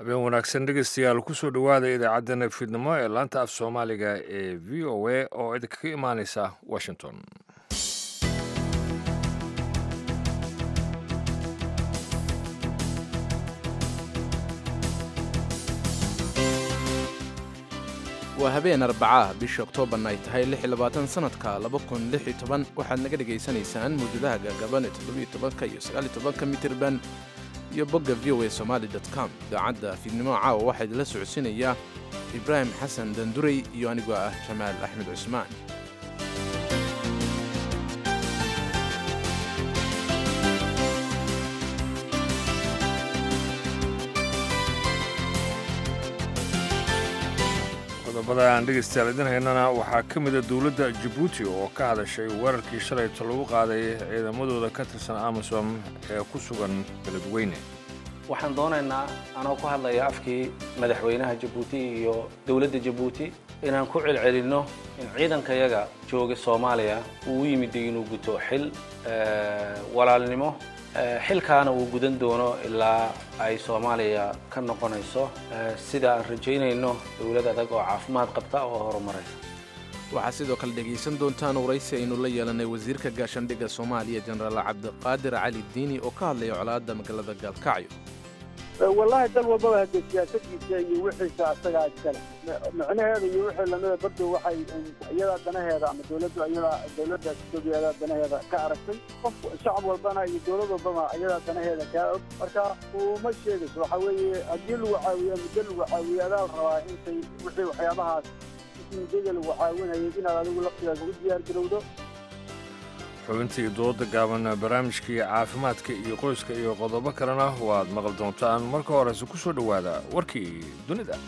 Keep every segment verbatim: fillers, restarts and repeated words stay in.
habeen wanaagsan dhegeystayaal kusoo dhowaada idaacaddan fiidnimo ee laanta af soomaaliga ee v o a oo idinkaga imaaneysa washington. waa habeen arbacaah bisha oktoobarna ay tahay lix iyo labaatan sanadka laba kun lix iyo toban waxaad naga dhegaysanaysaan mawjadaha gaagaban ee toddobiyo tobanka iyo sagaaliyo tobanka mitirban iyo bogga v o a somali dot com. idaacadda fiidnimo caawa waxaa idinla socodsiinayaa ibraahim xasan danduray iyo anigoo ah jamaal axmed cusmaan. qodobada aan dhegeystayaal idin haynana waxaa ka mida dowladda jabuuti oo ka hadashay weerarkii shalayto lagu qaaday ciidamadooda ka tirsan amisom ee ku sugan beledweyne. waxaan doonaynaa anoo ku hadlaya afkii madaxweynaha jabuuti iyo dowladda jabuuti inaan ku celcelinno in ciidankayaga jooga soomaaliya uu u yimid inuu guto xil walaalnimo xilkaana uu gudan doono ilaa ay soomaaliya ka noqonayso sida aan rajaynayno dowlad adag oo caafimaad qabta oo horumaraysa. waxaa sidoo kale dhegaysan doontaan waraysi aynu la yeelanay wasiirka gaashaandhigga soomaaliya jenaraal cabdiqaadir cali diini oo ka hadlaya colaadda magaalada gaalkacyo. wallahi dal walbaba hadee siyaasadiisa iyo wixiisa asagaa iskale micnaheeda iyo wixii lamida bardo waxay iyadaa danaheeda ama dowladdu iyadaa dowladda Itoobiya danaheeda ka aragtay qof shacab walbana iyo dowlad walbana iyadaa danaheeda ka og marka uma sheegayso waxa weeye haddii lagu caawiyo muddo lagu caawiyo adaa rabaa intay wixii waxyaabahaas muddada lagu caawinayay inaad adigu laftigaaga u diyaar garowdo. xubintii dooda gaaban barnaamijkii caafimaadka iyo qoyska iyo qodobo kalena waad maqli doontaan. marka horese ku soo dhowaada warkii dunida.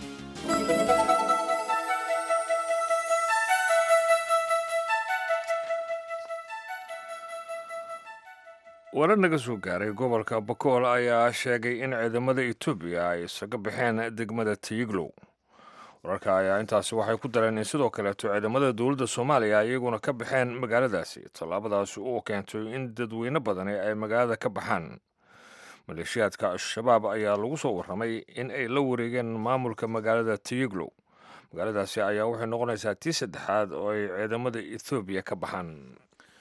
warar naga soo gaaray gobolka bakool ayaa sheegay in ciidamada etoobiya ay isaga baxeen degmada tiyiglow. wararka ayaa intaasi waxay ku dareen in sidoo kaleeto ciidamada dowladda soomaaliya iyaguna ka baxeen magaaladaasi. tallaabadaasi oo keentay in dadweyne badani ay magaalada ka baxaan. maleeshiyaadka al-shabaab ayaa lagu soo warramay in ay la wareegeen maamulka magaalada tiyiglow. magaaladaasi ayaa waxay noqonaysaa tii saddexaad oo ay ciidamada ethoobiya ka baxaan.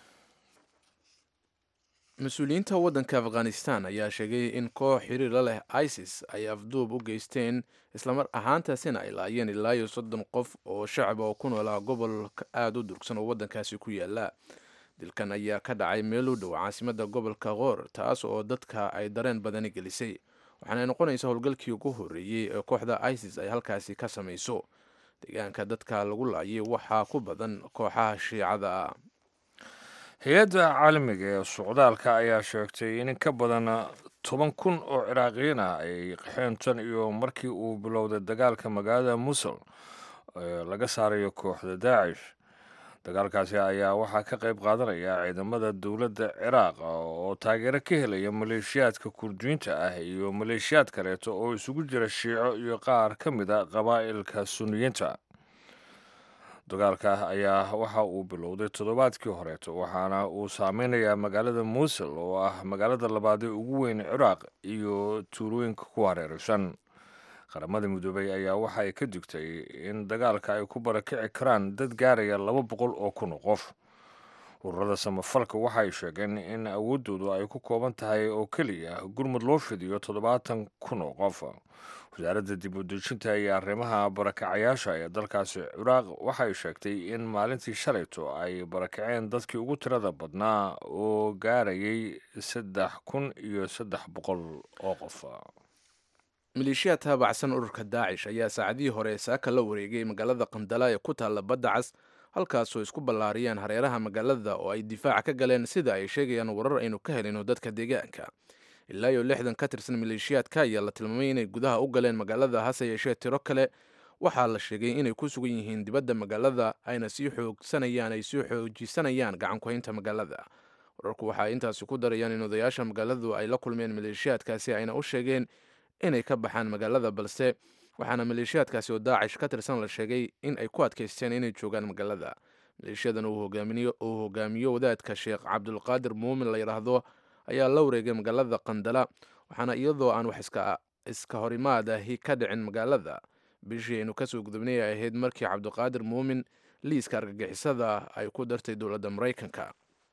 mas-uuliyiinta waddanka afghanistan ayaa sheegay in koox xiriir la leh isis ay afduub u geysteen islamar ahaantaasina ay laayeen ilaa iyo soddon qof oo shacab oo ku noolaa gobol aada u durugsan oo waddankaasi ku yaala. dilkan ayaa ka dhacay meel u dhow caasimadda gobolka qoor taas oo dadka ay dareen badani gelisay waxaana noqonaysa howlgalkii ugu horreeyey ee kooxda isis ay halkaasi ka samayso. deegaanka dadka lagu laayay waxaa ku badan kooxaha shiicada ah. hay-adda caalamiga ee socdaalka ayaa sheegtay in ka badan toban kun oo ciraaqiyiin ah ay qaxeen tan iyo markii uu bilowday dagaalka magaalada musul ee laga saarayo kooxda daacish. dagaalkaasi ayaa waxaa ka qayb qaadanaya ciidamada dowladda ciraaq oo taageero ka helaya maleeshiyaadka kurdiyiinta ah iyo maleeshiyaad kaleeto oo isugu jira shiico iyo qaar ka mid a qabaa'ilka suniyiinta. dagaalka ayaa waxa uu bilowday toddobaadkii horeeto waxaana uu saameynayaa magaalada muusul oo ah magaalada labaad ee ugu weyn ciraaq iyo tuulooyinka ku hareeraysan. qaramada midoobay ayaa waxa ay ka digtay in dagaalka ay ku barakici karaan dad gaaraya laba boqol oo kun oo qof. ururada samafalka waxay sheegeen in awooddoodu ay ku kooban tahay oo keliya gurmud loo fidiyo toddobaatan kun oo qof. wasaaradda dib u dejinta iyo arrimaha barakacayaasha ee dalkaasi ciraaq waxay sheegtay in maalintii shalayto ay barakaceen dadkii ugu tirada badnaa oo gaarayay saddex kun iyo saddex boqol oo qof. maleeshiyaad taabacsan ururka daacish ayaa saacadihii hore saaka la wareegay magaalada qandala ee ku taalla badda cas halkaasoo isku ballaariyeen hareeraha magaalada oo ay difaaca ka galeen sida ay sheegayaan warar aynu ka helino dadka deegaanka. ilaa iyo lixdan ka tirsan maleeshiyaadka ayaa la tilmaamay inay gudaha u galeen magaalada hase yeeshee tiro kale waxaa la sheegay inay ku sugan yihiin dibadda magaalada ayna sii xoogsanayaan ay sii xoojisanayaan gacan ku-haynta magaalada. wararku waxay intaasi ku darayaan in odayaasha magaaladu ay la kulmeen maleeshiyaadkaasi ayna u sheegeen inay ka baxaan magaalada balse waxaana maleeshiyaadkaasi oo daacish ka tirsan la sheegay in ay ku adkaysteen inay joogaan magaalada. maleeshiyadan uu hogaamiyo wadaadka sheekh cabdulqaadir muumin la yidhaahdo ayaa la wareegay magaalada qandala waxaana iyadoo aan wax iska iska horimaad ahi ka dhicin magaalada. bishii aynu kasoo gudubnay ay ahayd markii cabdiqaadir muumin liiska argagixisada ay ku dartay dowladda maraykanka.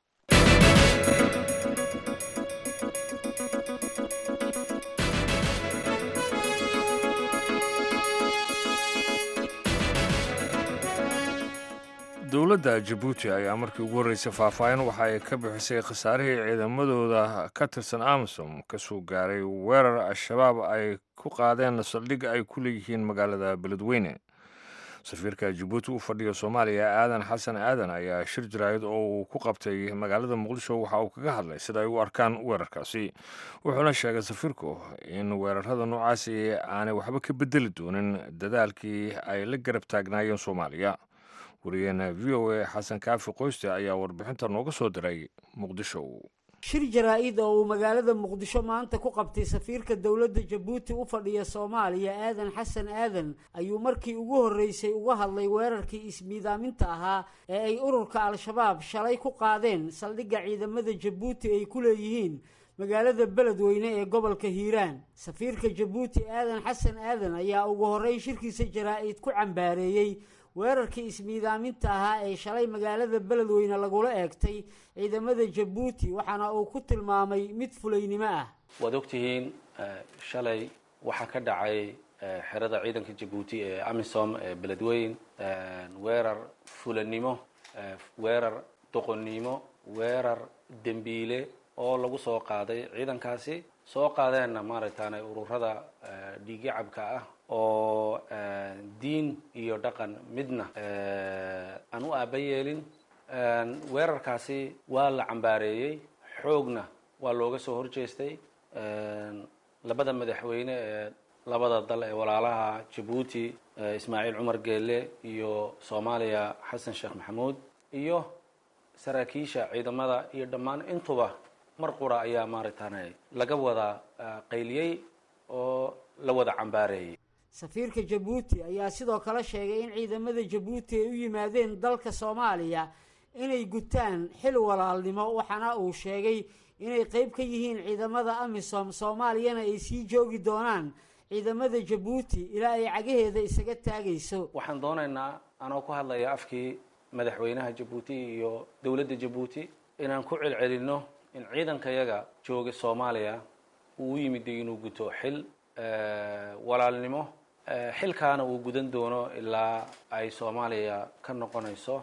dowladda jabuuti ayaa markii ugu horreysay faahfaahin waxa ay ka bixisay khasaarihii ciidamadooda ka tirsan amisom ka soo gaaray weerar al-shabaab ay ku qaadeen saldhig ay ku leeyihiin magaalada beledweyne. safiirka jabuuti u fadhiya soomaaliya aadan xasan aadan ayaa shir jaraa'id oo uu ku qabtay magaalada muqdisho waxa uu kaga hadlay sida ay u arkaan weerarkaasi. wuxuuna sheegay safiirku in weerarada noocaasi aanay waxba ka bedeli doonin dadaalkii ay la garab taagnaayeen soomaaliya. wariyaheena v o a xasan kaafi qoyste ayaa warbixinta nooga soo diray muqdisho. shir jaraa'id oo uu magaalada muqdisho maanta ku qabtay safiirka dowladda jabuuti u fadhiya soomaaliya aadan xasan aadan ayuu markii ugu horreysay uga hadlay weerarkii ismiidaaminta ahaa ee ay ururka al-shabaab shalay ku qaadeen saldhigga ciidamada jabuuti ay ku leeyihiin magaalada beledweyne ee gobolka hiiraan. safiirka jabuuti aadan xasan aadan ayaa ugu horreyn shirkiisa jaraa'id ku cambaareeyey weerarkii ismiidaaminta ahaa ee shalay magaalada beledweyne lagula eegtay ciidamada jabuuti waxaana uu ku tilmaamay mid fulaynimo ah. waad ogtihiin shalay waxaa ka dhacay xerada ciidanka jabuuti ee amisom ee beledweyne weerar fulanimo, weerar doqonnimo, weerar dembiile oo lagu soo qaaday ciidankaasi soo qaadeenna maaragtaane ururada dhiigacabka ah oo diin iyo dhaqan midna aan u aaba yeelin. weerarkaasi waa la cambaareeyey, xoogna waa looga soo horjeestay. labada madaxweyne ee labada dal ee walaalaha jabuuti ismaaciil cumar geelle iyo soomaaliya xasan sheekh maxamuud iyo saraakiisha ciidamada iyo dhammaan intuba mar qura ayaa maaragtaane laga wada qayliyey oo la wada cambaareeyey. safiirka jabuuti ayaa sidoo kale sheegay in ciidamada jabuuti ay u yimaadeen dalka soomaaliya inay gutaan xil walaalnimo, waxaana uu sheegay inay qayb ka yihiin ciidamada amisom soomaaliyana ay sii joogi doonaan ciidamada jabuuti ilaa ay cagaheeda isaga taagayso. waxaan doonaynaa anoo ku hadlaya afkii madaxweynaha jabuuti iyo dowladda jabuuti inaan ku celcelinno in ciidankayaga jooga soomaaliya uu u yimid inuu guto xil walaalnimo. xilkaana uu gudan doono ilaa ay soomaaliya ka noqonayso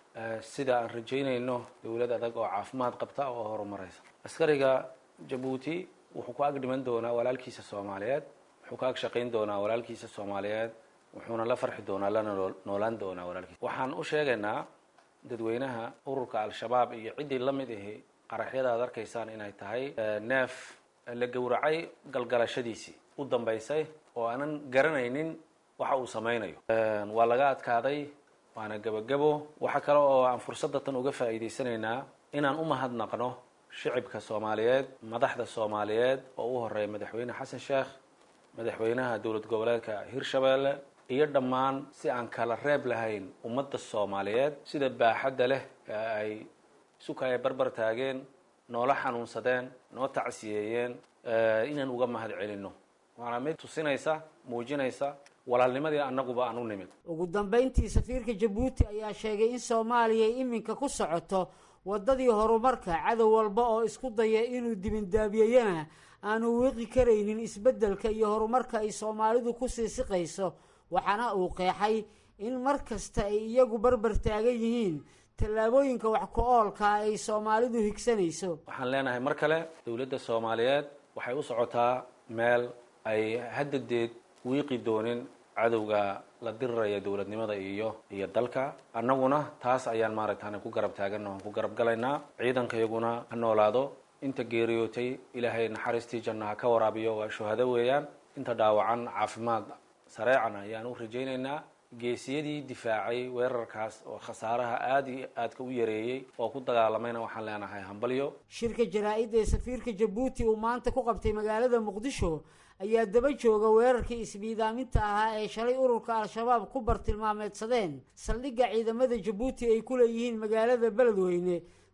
sida aan rajaynayno dowlad adag oo caafimaad qabta oo horumaraysa. askariga jabuuti wuxuu ku ag dhiman doonaa walaalkiisa soomaaliyeed, wuxuu ka ag shaqayn doonaa walaalkiisa soomaaliyeed, wuxuuna la farxi doonaa lana noolaan doonaa walaalkiisa. waxaan u sheegaynaa dadweynaha ururka al-shabaab iyo ciddii la mid ahi qaraxyada aad arkaysaan inay tahay neef la gowracay galgalashadiisii u dambaysay oo aanan garanaynin waxa uu samaynayo. waa laga adkaaday, waana gebagabo. waxa kale oo aan fursadda tan uga faa'iidaysanaynaa inaan u mahadnaqno shicibka soomaaliyeed, madaxda soomaaliyeed oo u horeeya madaxweyne xasan sheekh, madaxweynaha dowlad goboleedka hirshabeelle iyo dhammaan si aan kala reeb lahayn ummadda soomaaliyeed sida baaxadda leh ee ay sukaya barbar taageen, noola xanuunsadeen, noo tacsiyeeyeen, inaan uga mahad celinno. waana mid tusinaysa, muujinaysa walaalnimadii annaguba aan u nimid. ugu dambayntii safiirka jabuuti ayaa sheegay in soomaaliya iminka ku socoto waddadii horumarka, cadow walba oo isku daya inuu dibindaabiyeyana aanu wiiqi karaynin isbeddelka iyo horumarka ay soomaalidu ku sii siqayso. waxaana uu qeexay in mar kasta ay iyagu barbar taagan yihiin tallaabooyinka wax ku-oolka ay soomaalidu higsanayso. waxaan leenahay mar kale dowladda soomaaliyeed waxay u socotaa meel ay haddadeed wiiqi doonin cadowga la diriraya dowladnimada iyo iyo dalka. annaguna taas ayaan maaragtaan ku garab taaganno, aan ku garab galaynaa. ciidankayaguna ha noolaado. inta geeriyootay ilaahay naxariistii janno ha ka waraabiyo, waa shuhado weeyaan. inta dhaawacan caafimaad sareecan ayaan u rajaynaynaa. geesiyadii difaacay weerarkaas oo khasaaraha aada iyo aadka u yareeyey oo ku dagaalamayna waxaan leenahay hambalyo. shirka jaraa'id ee safiirka jabuuti uu maanta ku qabtay magaalada muqdisho ayaa daba jooga weerarkii ismiidaaminta ahaa ee shalay ururka al-shabaab ku bartilmaameedsadeen saldhigga ciidamada jabuuti ay ku leeyihiin magaalada beledweyne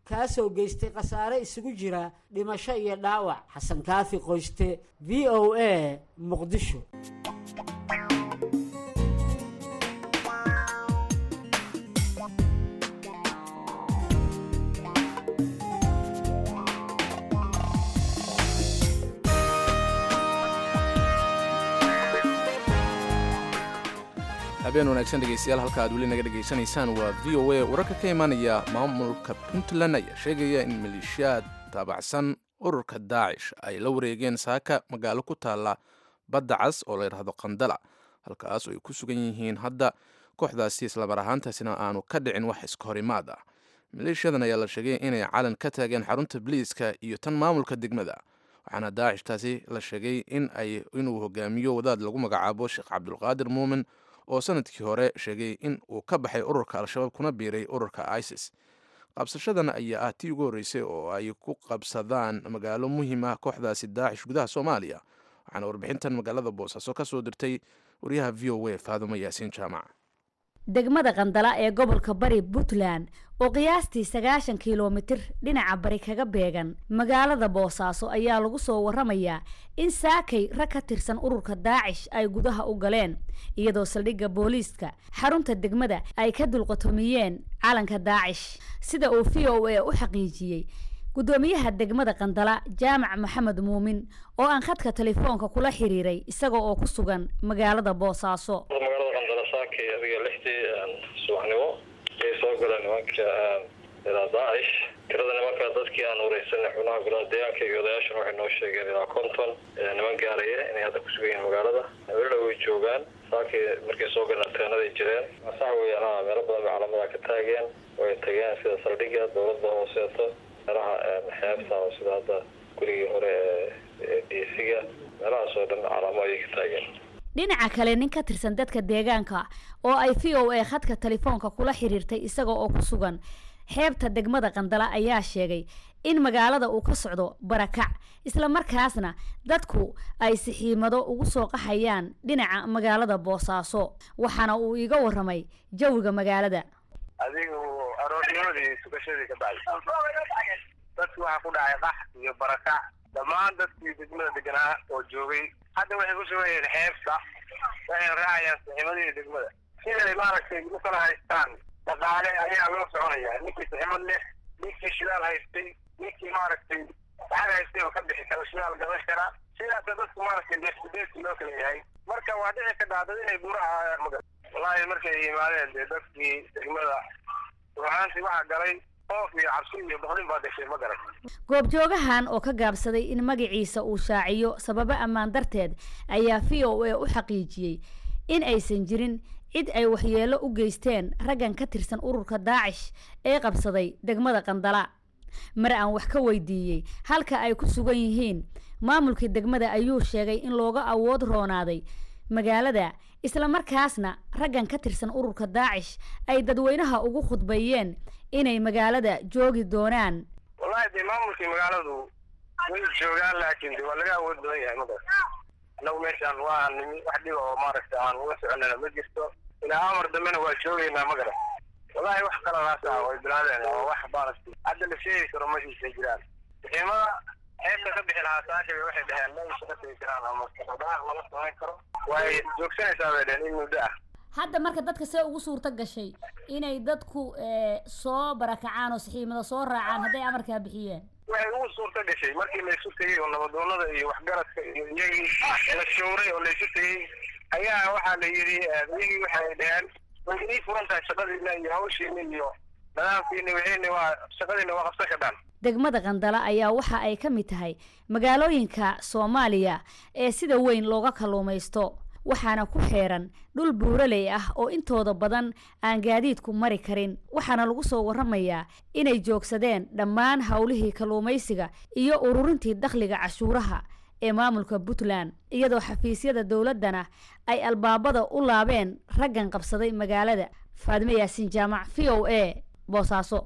kaasoo geystay khasaare isugu jira dhimasho iyo dhaawac. xasan kaafi qoyste, v o a, muqdisho. habeen wanaagsan dhegeystayaal, halka aad weli naga dhegaysanaysaan waa v o a. wararka ka imaanaya maamulka puntland ayaa sheegaya in maleeshiyaad taabacsan ururka daacish ay la wareegeen saaka magaalo ku taala badda cas oo la yidhaahdo qandala, halkaas oo ay ku sugan yihiin hadda kooxdaasi, islamar ahaantaasina aanu ka dhicin wax iska horimaad ah. maleeshiyadan ayaa la sheegay inay calan ka taageen xarunta biliiska iyo tan maamulka degmada, waxaana daacishtaasi la sheegay in ay inuu hogaamiyo wadaad lagu magacaabo sheekh cabdulqaadir muumin oo sanadkii hore sheegay in uu ka baxay ururka al-shabaab kuna biiray ururka isis. qabsashadan ayaa ah tii ugu horreysay oo ay ku qabsadaan magaalo muhiim ah kooxdaasi daacish gudaha soomaaliya, waxaana warbixintan magaalada boosaaso ka soo dirtay wariyaha v o a faadumo yaasiin jaamac. degmada qandala ee gobolka bari puntland oo qiyaastii sagaashan kilomitir dhinaca bari kaga beegan magaalada boosaaso ayaa lagu soo waramayaa in saakay rag ka tirsan ururka daacish ay gudaha u galeen, iyadoo saldhigga booliiska xarunta degmada ay ka dulqatomiyeen calanka daacish, sida uu v o a u xaqiijiyey gudoomiyaha degmada qandala jaamac maxamed muumin oo aan khadka telefoonka kula xiriiray isaga oo ku sugan magaalada boosaaso. adiga lixdii subaxnimo ay soo galeen nimanka ilaa daacish. tirada nimanka dadkii aan ureysanay xubnaha golaha deegaanka iyo odayaashana waxay noo sheegeen ilaa konton niman gaaraya inay hadda ku sugan yihiin magaalada. welina way joogaan. saakii markay soo galeen teenaday jireen. sax weeyaan, meelo badan bay calaamada ka taageen, way tageen sida saldhigga dowladda hooseeto, meelaha xeebta oo sida hadda gurigii hore ee diisiga, meelahaas oo dhan calaamo ayay ka taageen. dhinaca kale, nin ka tirsan dadka deegaanka oo ay v o a khadka telefoonka kula xiriirtay isaga oo ku sugan xeebta degmada qandala ayaa sheegay in magaalada uu ka socdo barakac, isla markaasna dadku ay sixiimado ugu soo qaxayaan dhinaca magaalada boosaaso, waxaana uu iga waramay jawiga magaalada. adigu aroornimadii sugashadii ka dhacay dadku waxaa ku dhacay qax iyo barakac. dhammaan dadkii degmada deganaa oo joogay hadda waxay ku sugan yihiin xeebta, waxay raacayaan saxiimadii degmada siday maaragtay u kala haystaan dhaqaale ayaa loo soconaya. ninkii saxiimad leh, ninkii shidaal haystay, ninkii maaragtay lacag haystay oo ka bixi kara shidaal gadan kara, sidaasa dadku maaragtay deeqsideedki loo kala yahay. marka waa dhici ka dhacdad inay buura ahaayaan maga wallaahi markay yimaadeen dee dadkii degmada ruuxaantii waxaa galay oof iyo cabsi iyo boqlin baa gashay ma garan. goobjoogahan oo ka gaabsaday in magaciisa uu shaaciyo sababo ammaan darteed ayaa v o a u xaqiijiyey in aysan jirin cid ay waxyeelo u geysteen raggan ka tirsan ururka daacish ee qabsaday degmada qandala. mar aan wax ka weydiiyey halka ay ku sugan yihiin maamulkii degmada ayuu sheegay in looga awood roonaaday magaalada, isla markaasna raggan ka tirsan ururka daacish ay dadweynaha ugu khudbeeyeen inay magaalada joogi doonaan. wallaahi dee maamulkii magaaladu way joogaan, laakiin de waa laga awood badan yahay maga. annagu meeshaan waa nimi wax dhiba oo maaragta aan uga soconana ma jirto, ilaa amar dambena waa joogaynaa ma garan. wallaahi wax kaladaas ah way bilaadeen oo wax maaragtay hadda la sheegi karo mashiisa jiraan. saxiimada xeebta ka bixi lahaa saakay waxay dhaheen ma isaga tegi karaan ama socdaah lama samayn karo, way joogsanaysaa bay dhaheen in muddo ah. hadda marka dadka see ugu suurto gashay inay dadku soo barakacaan oo saxiimada soo raacaan hadday amarkaa bixiyeen? waxay ugu suurto gashay markii laysu tegey oo nabadoonada iyo waxgaradka iyo iyagii la showray oo laysu tegey ayaa waxaa la yidhi iyagii waxay dhaheen way inii furan tahay shaqadiina iyo hawshiina iyo nadaamkiina wixiina waa shaqadiina waa qabsan kadhaan. degmada qandala ayaa waxa ay ka mid tahay magaalooyinka soomaaliya ee sida weyn looga kalluumaysto, waxaana ku xeeran dhul buuraley ah oo intooda badan aan gaadiidku mari karin, waxaana lagu soo waramayaa inay joogsadeen dhammaan howlihii kalluumaysiga iyo ururintii dakhliga cashuuraha ee maamulka puntland, iyadoo xafiisyada dowladana ay albaabada u laabeen raggan qabsaday magaalada. faadimo yaasiin jaamac, v o a, boosaaso.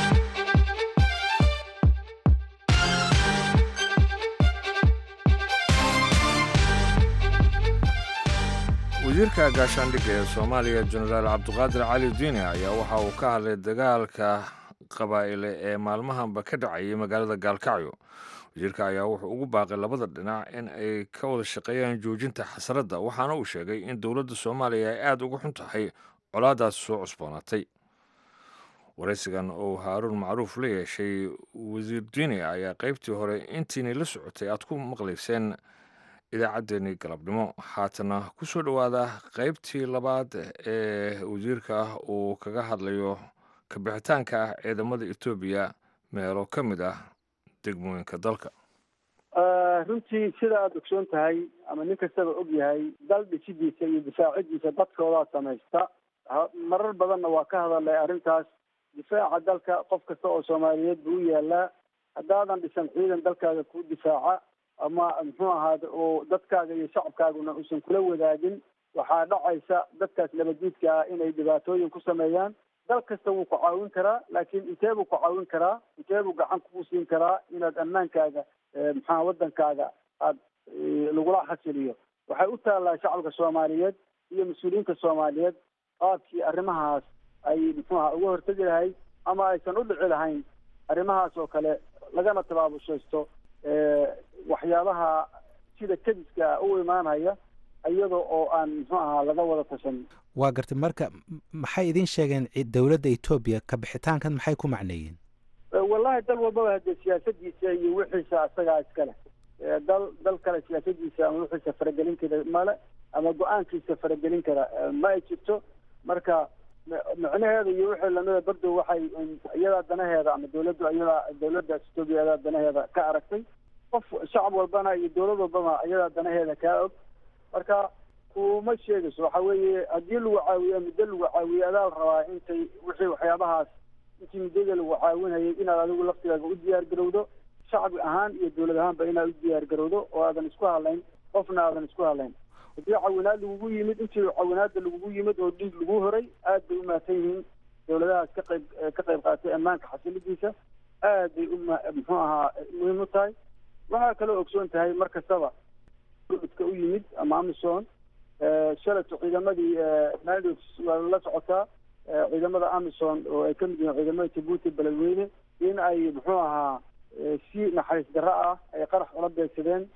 wasiirka gaashaandhigga ee soomaaliya jenaraal cabdiqaadir cali diini ayaa waxa uu ka hadlay dagaalka qabaa'ile ee maalmahanba ka dhacayay magaalada gaalkacyo wasiirka ayaa wuxuu ugu baaqay labada dhinac in ay ka wada shaqeeyaan joojinta xasradda waxaana uu sheegay in dowladda soomaaliya ay aada uga xun tahay colaadaas soo cusboonaatay waraysigan oo haaruun macruuf la yeeshay wasiir diini ayaa qaybtii hore intiinay la socotay aad ku maqlayseen idaacaddeenii galabnimo haatana ku soo dhowaada qaybtii labaad ee wasiirka ah uu kaga hadlayo kabixitaanka ah ciidamada etoobiya meelo ka mid ah degmooyinka dalka runtii sida aada ogsoon tahay ama nin kastaba og yahay dal dhisidiisa iyo difaacidiisa dadkoodaa samaysta marar badanna waa ka hadalay arrintaas difaaca dalka qof kasta oo soomaaliyeed buu u yaalaa haddaadan dhisan ciidan dalkaaga ku difaaca ama muxuu ahaada oo dadkaaga iyo shacabkaaguna uusan kula wadaagin waxaa dhacaysa dadkaas nabaddiidka ah inay dhibaatooyin ku sameeyaan dal kasta wuu ku caawin karaa laakiin intee buu ku caawin karaa intee buu gacan kugu siin karaa inaad ammaankaaga maxaa waddankaaga aada lagula xasiliyo waxay u taallaa shacabka soomaaliyeed iyo mas-uuliyiinta soomaaliyeed qaabkii arrimahaas ay muxuu aha uga hortegi lahayd ama aysan u dhici lahayn arrimahaas oo kale lagana tabaabushaysto waxyaabaha sida kediska u imaanaya iyada oo aan muxuu ahaa laga wada tashan waa gartay marka maxay idin sheegeen dowladda etoobiya ka bixitaankan maxay ku macneeyeen wallahi dal walbaba haddee siyaasadiisa iyo wixiisa isagaa iskale dal dal kale siyaasadiisa ama wixiisa faragelin kara male ama go-aankiisa faragelin kara ma ay jirto marka micnaheeda iyo wixii lamida bardow waxay iyadaa danaheeda ama dawladdu iyadaa dawladda etoobiya iyadaa danaheeda ka aragtay qof shacab walbana iyo dawlad walbana iyadaa danaheeda kaa og marka kuma sheegayso waxa weeye haddii lagu caawiyo muddo lagu caawiyo adaa la rabaa intay wixii waxyaabahaas intii muddada lagu caawinayay inaad adigu laftigaaga u diyaar garowdo shacbi ahaan iyo dawlad ahaanba inaad u diyaar garowdo oo aadan isku hadlayn qofna aadan isku hadlayn haddii cawinaad lagugu yimid intii cawinaada lagugu yimid oo dhiig lagu horay aad bay u mahadsan yihiin dawladahaas ka qayb ka qayb qaatay ammaanka xasilidiisa aad bay u muxuu ahaa muhiim u tahay waxaa kaloo ogsoon tahay mar kastaba ka u yimid ama amison shalato ciidamadii nados waa la socotaa ciidamada amison oo ay ka mid yihiin ciidamada jabuuti beledweyne in ay muxuu ahaa si naxariis darro ah ay qarax ula beegsadeen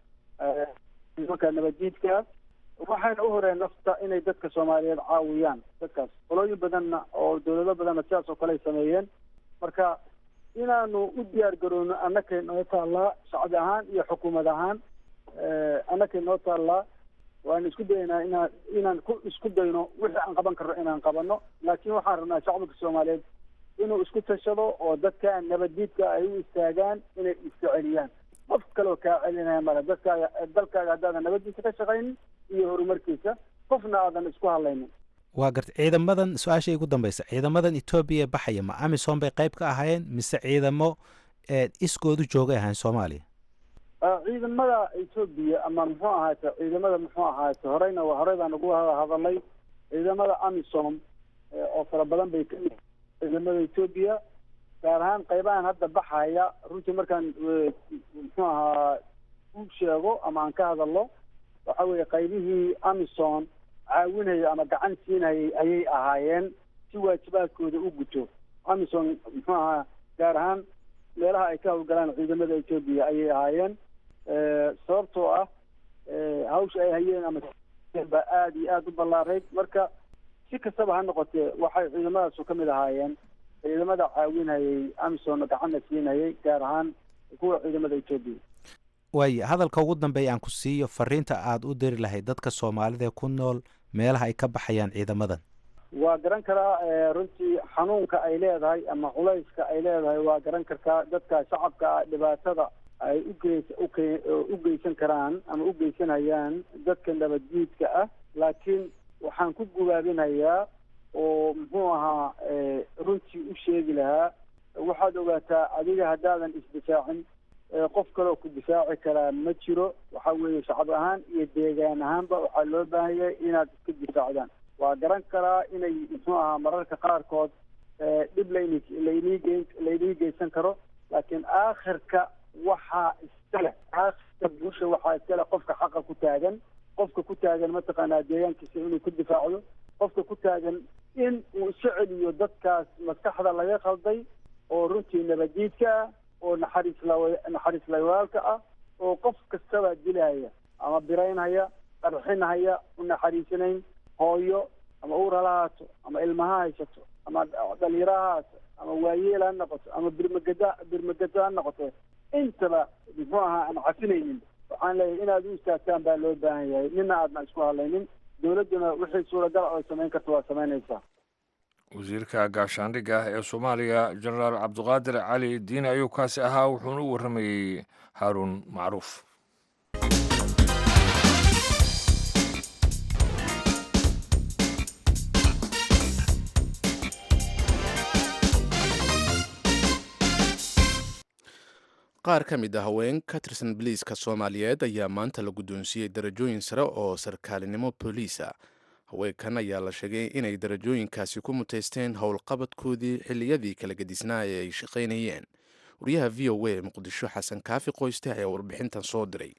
nimanka nabaddiidka waxayna u horeen nafta inay dadka soomaaliyeed caawiyaan dadkaas qolooyin badanna oo dawlado badanna sidaas oo kale ay sameeyeen marka inaanu u diyaar garowno annakay noo taallaa shacbi ahaan iyo xukuumad ahaan annakay noo taallaa waanu isku dayaynaa inaan inaan ku isku dayno wixii aan qaban karno inaan qabano laakiin waxaan rabnaa shacabka soomaaliyeed inuu isku tashado oo dadka nabaddiidka ay u istaagaan inay iska celiyaan qof kaloo kaa celinaya male dadkaaga dalkaaga haddaadan nabaddiisa ka shaqaynin iyo horumarkiisa qofna aadan isku hadlaynin waa gartay ciidamadan su-aasha igu dambaysa ciidamadan etoobiya baxaya ma amison bay qayb ka ahaayeen mise ciidamo iskoodu joogay ahayn soomaaliya ciidamada etoobiya ama muxuu ahaate ciidamada muxuu ahaate horeyna horey baan ugu hadalay ciidamada amison oo fara badan bay kamid ciidamada etoobiya gaar ahaan qaybahan hadda baxaya runtii markaan muxuu ahaa u sheego ama aan ka hadalno waxa weeye qaybihii amison caawinaya ama gacan siinayay ayay ahaayeen si waajibaadkooda u guto amison muxuu ahaa gaar ahaan meelaha ay ka howlgalaan ciidamada etoobiya ayay ahaayeen sababtoo ah hawsha ay hayeen ama ba aada iyo aada u ballaarayd marka si kastaba ha noqotee waxay ciidamadaasu ka mid ahaayeen ciidamada caawinayay amison gacanna siinayay gaar ahaan kuwa ciidamada etoobiya waaya hadalka ugu dambeeya aan ku siiyo fariinta aada u diri lahayd dadka soomaalida ku nool meelaha ay ka baxayaan ciidamadan waa garan karaa runtii xanuunka ay leedahay ama culayska ay leedahay waa garan kartaa dadka shacabka dhibaatada ay ugeys uke u geysan karaan ama u geysanayaan dadka nabaddiidka ah laakiin waxaan ku gubaabinayaa oo muxuu ahaa runtii u sheegi lahaa waxaad ogaataa adiga haddaadan isdifaacin qof kaleo ku difaaci karaa ma jiro waxa weeye shacab ahaan iyo deegaan ahaanba waxaa loo baahanyay inaad iska difaacdaan waa garan karaa inay muxuu ahaa mararka qaarkood dhib layn laynii ge laynii geysan karo laakiin aakhirka waxaa iskale aakhirka bulsha waxaa iskale qofka xaqa ku taagan qofka ku taagan mataqaanaa deegaankiisa inuu ku difaacdo qofka ku taagan in uu iska celiyo dadkaas maskaxda laga qalday oo runtii nabaddiidka ah oo naxariis la naxariis lawaalka ah oo qof kastaba dilaya ama biraynhaya qarxinhaya u naxariisanayn hooyo ama uur ha lahaato ama ilmaha haysato ama dhalinyaro ha haato ama waayeel ha noqoto ama birmagada birmagada ha noqoto intaba muxuu ahaa aan cafinaynin waxaan leeyahay inaad u istaagtaan baa loo baahan yahay nina aadna isku hadlaynin dowladduna wixii suuragal oo samayn karta waa samaynaysaa wasiirka gaashaandhigga ee soomaaliya jenaraal cabdiqaadir cali diin ayuu kaasi ahaa wuxuuna u warramayey haaruun macruuf qaar ka mid ah haween ka tirsan biliiska soomaaliyeed ayaa maanta la guddoonsiiyey darajooyin sare oo sarkaalinimo booliisa haweenkan ayaa la sheegay inay darajooyinkaasi ku muteysteen howlqabadkoodii xilliyadii kala gedisnaa ee ay shaqaynayeen wariyaha v o a muqdisho xasan kaafi qoyste ayaa warbixintan soo diray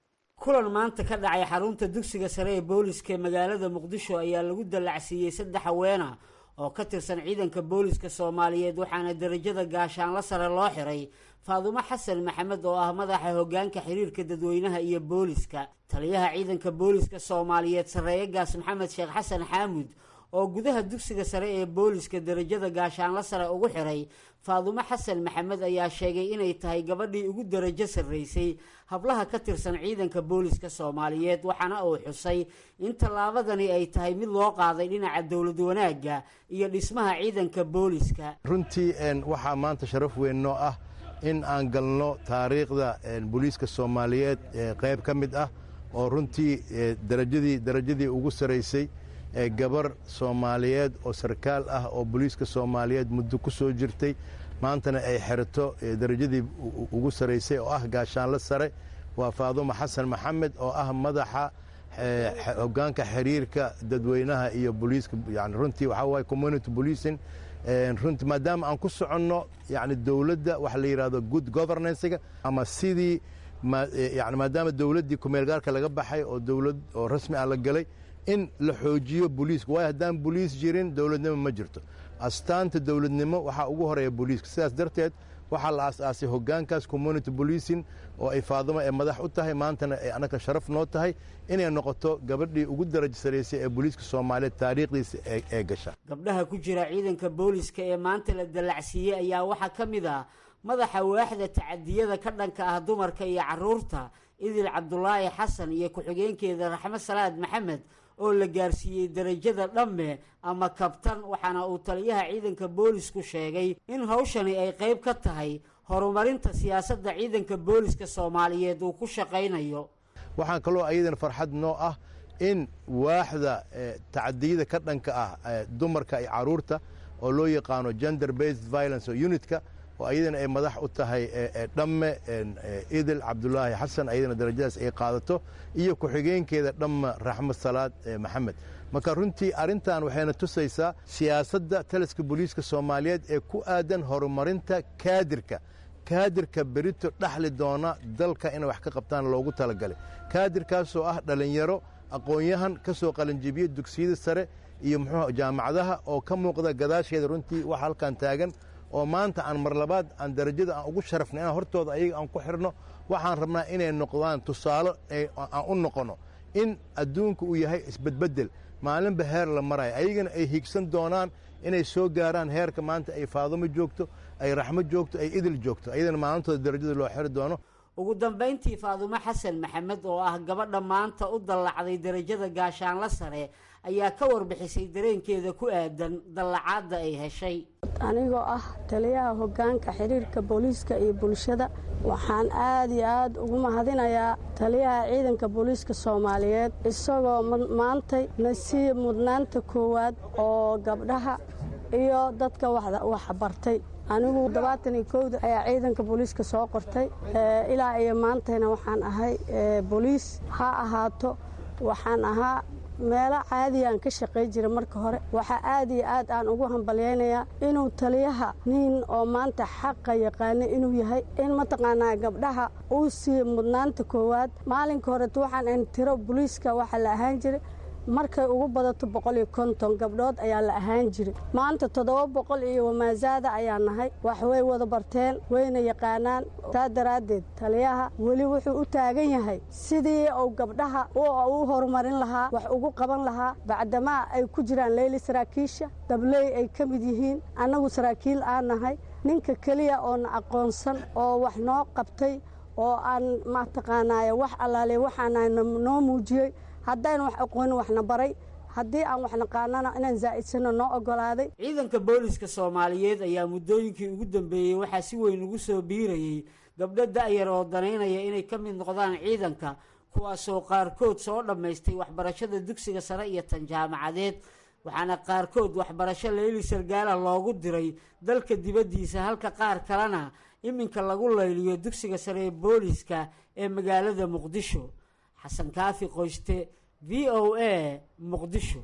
kulan maanta ka dhacay xarunta dugsiga sare ee booliska ee magaalada muqdisho ayaa lagu dallacsiiyey saddex haweena oo ka tirsan ciidanka booliska soomaaliyeed waxaana darajada gaashaanla sare loo xiray faadumo xasan maxamed oo ah madaxa hoggaanka xiriirka dadweynaha iyo booliska taliyaha ciidanka booliska soomaaliyeed sarreeye gaas maxamed sheekh xasan xaamud oo gudaha dugsiga sare ee booliska darajada gaashaanla sare ugu xiray faadumo xasan maxamed ayaa sheegay inay tahay gabadhii ugu darajo sarraysay hablaha ka tirsan ciidanka booliska soomaaliyeed waxaana uu xusay in tallaabadani ay tahay mid loo qaaday dhinaca dowlad wanaagga iyo dhismaha ciidanka booliska runtii waxaa maanta sharaf weyn noo ah in aan galno taariikhda booliiska soomaaliyeed qayb ka mid ah oo runtii darajadii darajadii ugu saraysay gabar soomaaliyeed oo sarkaal ah oo booliiska soomaaliyeed muddo ku soo jirtay maantana ay xirato darajadii ugu saraysay oo ah gaashaanle sare waa faadumo xasan maxamed oo ah madaxa hoggaanka xiriirka dadweynaha iyo booliiska yani runtii waxaa waaye community policing runtii maadaama aan ku soconno yani dowladda waxa la yidhahdo good governancega ama sidii yani maadaama dowladdii kumeelgaarka laga baxay oo dowlad oo rasmi ah la galay in la xoojiyo booliiska waayo haddaan booliis jirin dowladnimo ma jirto astaanta dowladnimo waxaa ugu horeeya booliiska sidaas darteed waxaa la aas-aasay hoggaankaas community policing oo ay faadumo ee madax u tahay maantana ay annaka sharaf noo tahay inay noqoto gabadhii ugu darajo saraysay ee booliiska soomaaliyeed taariikhdiisa ee gasha gabdhaha ku jira ciidanka booliska ee maanta la dallacsiiyey ayaa waxaa ka mid ah madaxa waaxda tacadiyada ka dhanka ah dumarka iyo carruurta idil cabdulaahi xasan iyo ku-xigeenkeeda raxmo salaad maxamed oo la gaarsiiyey darajada dhamme ama kabtan waxaana uu taliyaha ciidanka boolisku sheegay in hawshani ay qayb ka tahay horumarinta siyaasadda ciidanka booliska soomaaliyeed uu ku shaqaynayo waxaan kaloo ayadan farxad noo ah in waaxda tacadiyada ka dhanka ah dumarka iyo carruurta oo loo yaqaano gender based violence oo unitka oo ayadana ay madax u tahay dhamme idil cabdulaahi xasan ayadana darajadaas ay qaadato iyo ku-xigeenkeeda dhamme raxmo salaad maxamed marka runtii arrintan waxayna tusaysaa siyaasadda taliska booliiska soomaaliyeed ee ku aadan horumarinta kaadirka kaadirka berito dhaxli doona dalka inay wax ka qabtaan loogu talagalay kaadirkaasoo ah dhallinyaro aqoon-yahan ka soo qalinjibiya dugsiyada sare iyo muxuu jaamacadaha oo ka muuqda gadaasheeda runtii wax halkan taagan oo maanta aan mar labaad aan darajada aan ugu sharafnay inaan hortooda ayaga aan ku xirno waxaan rabnaa inay noqdaan tusaale aan u noqono in adduunka uu yahay isbedbeddel maalinba heer la marayo ayagana ay higsan doonaan inay soo gaaraan heerka maanta ay faadumo joogto ay raxmo joogto ay idil joogto ayadana maalintooda darajada loo xiri doono ugu dambayntii faadumo xasan maxamed oo ah gabadha maanta u dallacday darajada gaashaanla sare ayaa ka warbixisay dareenkeeda ku aadan dallacaadda ay heshay anigoo ah taliyaha hoggaanka xiriirka booliiska iyo bulshada waxaan aad iyo aad ugu mahadinayaa taliyaha ciidanka booliiska soomaaliyeed isagoo maantay na sii mudnaanta koowaad oo gabdhaha iyo dadka waxbartay anigu toddobaatan iyo kowda ayaa ciidanka booliiska soo qortay ilaa iyo maantayna waxaan ahay booliis ha ahaato waxaan ahaa meelo caadiyaan ka shaqay jira marka hore waxaa aad iyo aad aan ugu hambalyaynayaa inuu taliyaha nin oo maanta xaqa yaqaana inuu yahay in mataqaanaa gabdhaha uu siiye mudnaanta koowaad maalinka horeto waxaan an tiro booliiska waxaa la ahaan jiray markay ugu badato boqol iyo konton gabdhood ayaa la ahaan jiray maanta toddoba boqol iyo wamaasaada ayaa nahay wax way wada barteen wayna yaqaanaan taa daraaddeed taliyaha weli wuxuu u taagan yahay sidii uu gabdhaha u horumarin lahaa wax ugu qaban lahaa bacdamaa ay ku jiraan leyli saraakiisha dabley ay ka mid yihiin annagu saraakiil aan nahay ninka keliya oo na aqoonsan oo wax noo qabtay oo aan mataqaanaaye wax allaale waxaana noo muujiyey haddaynu wax aqoonin waxna baray haddii aan wax naqaanana inaan zaa'idsano noo ogolaaday ciidanka booliska soomaaliyeed ayaa muddooyinkii ugu dambeeyey waxaa si weyn ugu soo biirayey gabdho da'yar oo danaynaya inay ka mid noqdaan ciidanka kuwaasoo qaarkood soo dhammaystay waxbarashada dugsiga sare iyo tan jaamacadeed waxaana qaarkood waxbarasho leyli sargaala loogu diray dalka dibaddiisa halka qaar kalena iminka lagu layliyo dugsiga sare ee booliska ee magaalada muqdisho xasan kaafi qoyste v o a muqdisho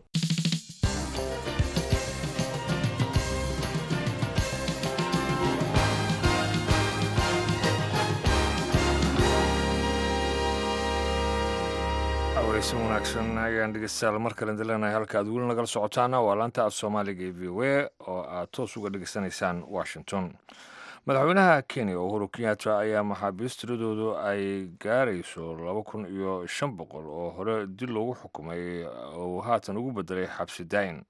waraysi wanaagsan ayaan dhegeystayaal mar kale dileenahay halka aad weli nagala socotaana waa laanta af soomaaliga ee v o a oo aad toos uga dhegeysanaysaan washington madaxweynaha kenya uhuru kenyatta ayaa maxaabiist tiradoodu ay gaarayso laba kun iyo shan boqol oo hore dil loogu xukumay oo haatan ugu bedelay xabsi daayin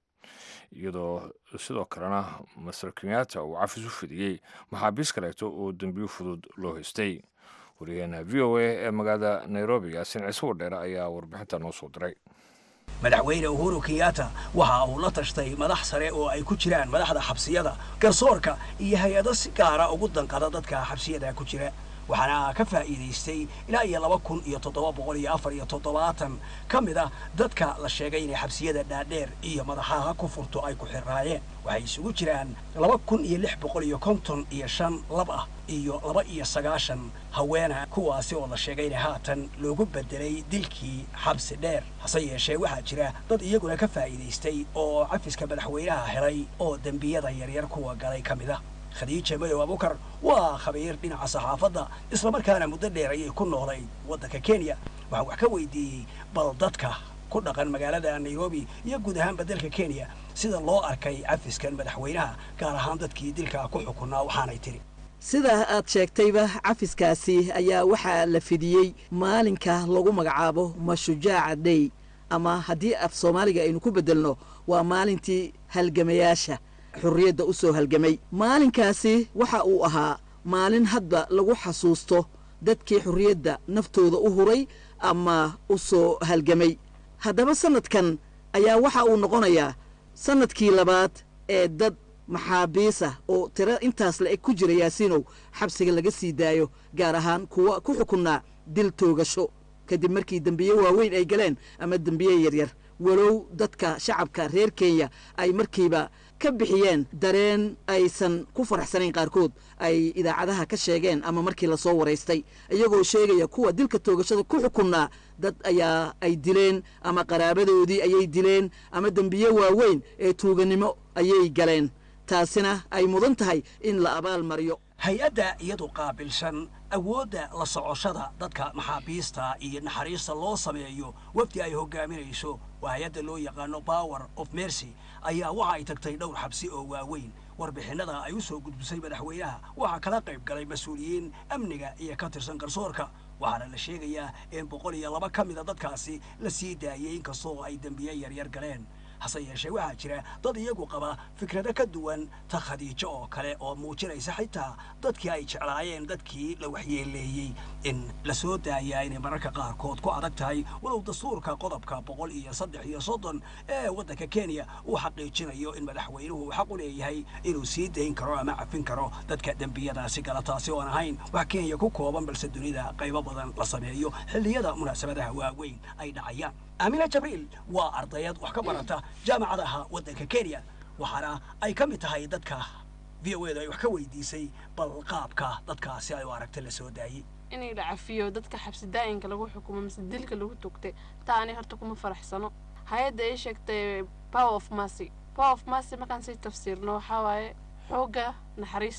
iyadoo sidoo kalena master kenyatta uu cafis u fidiyey maxaabiist kaleeto oo dembiyo fudud loo haystay waryaheena v o a ee magaalada nairobi yaasin ciise wadheere ayaa warbixinta noo soo diray madaxweyne uhuru kenyatta waxa uu la tashtay madax sare oo ay ku jiraan madaxda xabsiyada garsoorka iyo hay-ado si gaara ugu danqada dadka xabsiyada ku jira waxaana ka faa'iidaystay ilaa iyo laba kun iyo toddoba boqol iyo afar iyo toddobaatan ka mid ah dadka la sheegay inay xabsiyada dhaadheer iyo madaxaha ku furto ay ku xirraayeen waxay isugu jiraan laba kun iyo lix boqol iyo konton iyo shan lab ah iyo laba iyo sagaashan haweena kuwaasi oo la sheegay inay haatan loogu bedelay dilkii xabsi dheer hase yeeshee waxaa jira dad iyaguna ka faa'iidaystay oo cafiska madaxweynaha helay oo dembiyada yaryar kuwa galay ka mid ah khadiija madow abukar waa khabiir dhinaca saxaafadda islamarkaana muddo dheer ayay ku noolayd waddanka kenya waxaan wax ka weydiiyey bal dadka ku dhaqan magaalada nairobi iyo guud ahaanba dalka kenya sida loo arkay cafiskan madaxweynaha gaar ahaan dadkii dilka ku xukunaa waxaanay tiri sida aad sheegtayba cafiskaasi ayaa waxaa la fidiyey maalinka lagu magacaabo mashujaaca day ama haddii af soomaaliga aynu ku beddelno waa maalintii halgamayaasha xurriyadda u soo halgamay maalinkaasi waxa uu ahaa maalin hadba lagu xasuusto dadkii xurriyadda naftooda u huray ama u soo halgamay haddaba sannadkan ayaa waxa uu noqonayaa sannadkii labaad ee dad maxaabiisa oo tiro intaas la-eg ku jira yaasiinow xabsiga laga sii daayo gaar ahaan kuwa ku xukunnaa dil toogasho kadib markii dembiye waaweyn ay galeen ama dembiye yaryar walow dadka shacabka reer kenya ay markiiba ka bixiyeen dareen aysan ku faraxsanayn qaarkood ay idaacadaha ka sheegeen ama markii lasoo waraystay iyagoo sheegaya kuwa dilka toogashada ku xukunnaa dad ayaa ay dileen ama qaraabadoodii ayay dileen ama dembiye waaweyn ee tuuganimo ayay galeen taasina ay mudan tahay in la abaal mariyo hay-adda iyadu qaabilsan awoodda la socoshada dadka maxaabiista iyo naxariista loo sameeyo wafdi ay hogaaminayso waa hay-adda loo yaqaano power of mercy ayaa waxa ay tagtay dhowr xabsi oo waaweyn warbixinada ay u soo gudbisay madaxweynaha waxaa kala qayb galay mas-uuliyiin amniga iyo ka tirsan garsoorka waxaana la sheegayaa in boqol iyo laba ka mida dadkaasi la sii daayey inkastoo ay dembiye yaryar galeen hase yeeshee waxaa jira dad iyagu qaba fikrado ka duwan ta khadiijo oo kale oo muujinaysa xitaa dadkii ay jeclaayeen dadkii la waxyeeleeyey in la soo daayaa inay mararka qaarkood ku adag tahay walow dastuurka qodobka boqol iyo saddex iyo soddon ee waddanka kenya uu xaqiijinayo in madaxweynuhu xaq u leeyahay inuu sii dayn karo ama cafin karo dadka dembiyadaasi gala taasi oon ahayn wax kenya ku kooban balse dunida qaybo badan la sameeyo xilliyada munaasabadaha waaweyn ay dhacayaan amina jabriil waa ardayad wax ka barata jaamacadaha waddanka kenya waxaana ay ka mid tahay dadka v o eda ay wax ka weydiisay bal qaabka dadkaasi ay u aragta la soo daayey inay la cafiyo dadka xabsi daa'inka lagu xukumo mise dilka lagu tugtay taani horta kuma faraxsano hay-adda ay sheegtay power of mercy power of mercy markaan sii tafsiirno waxaa waaye xoogga naxariista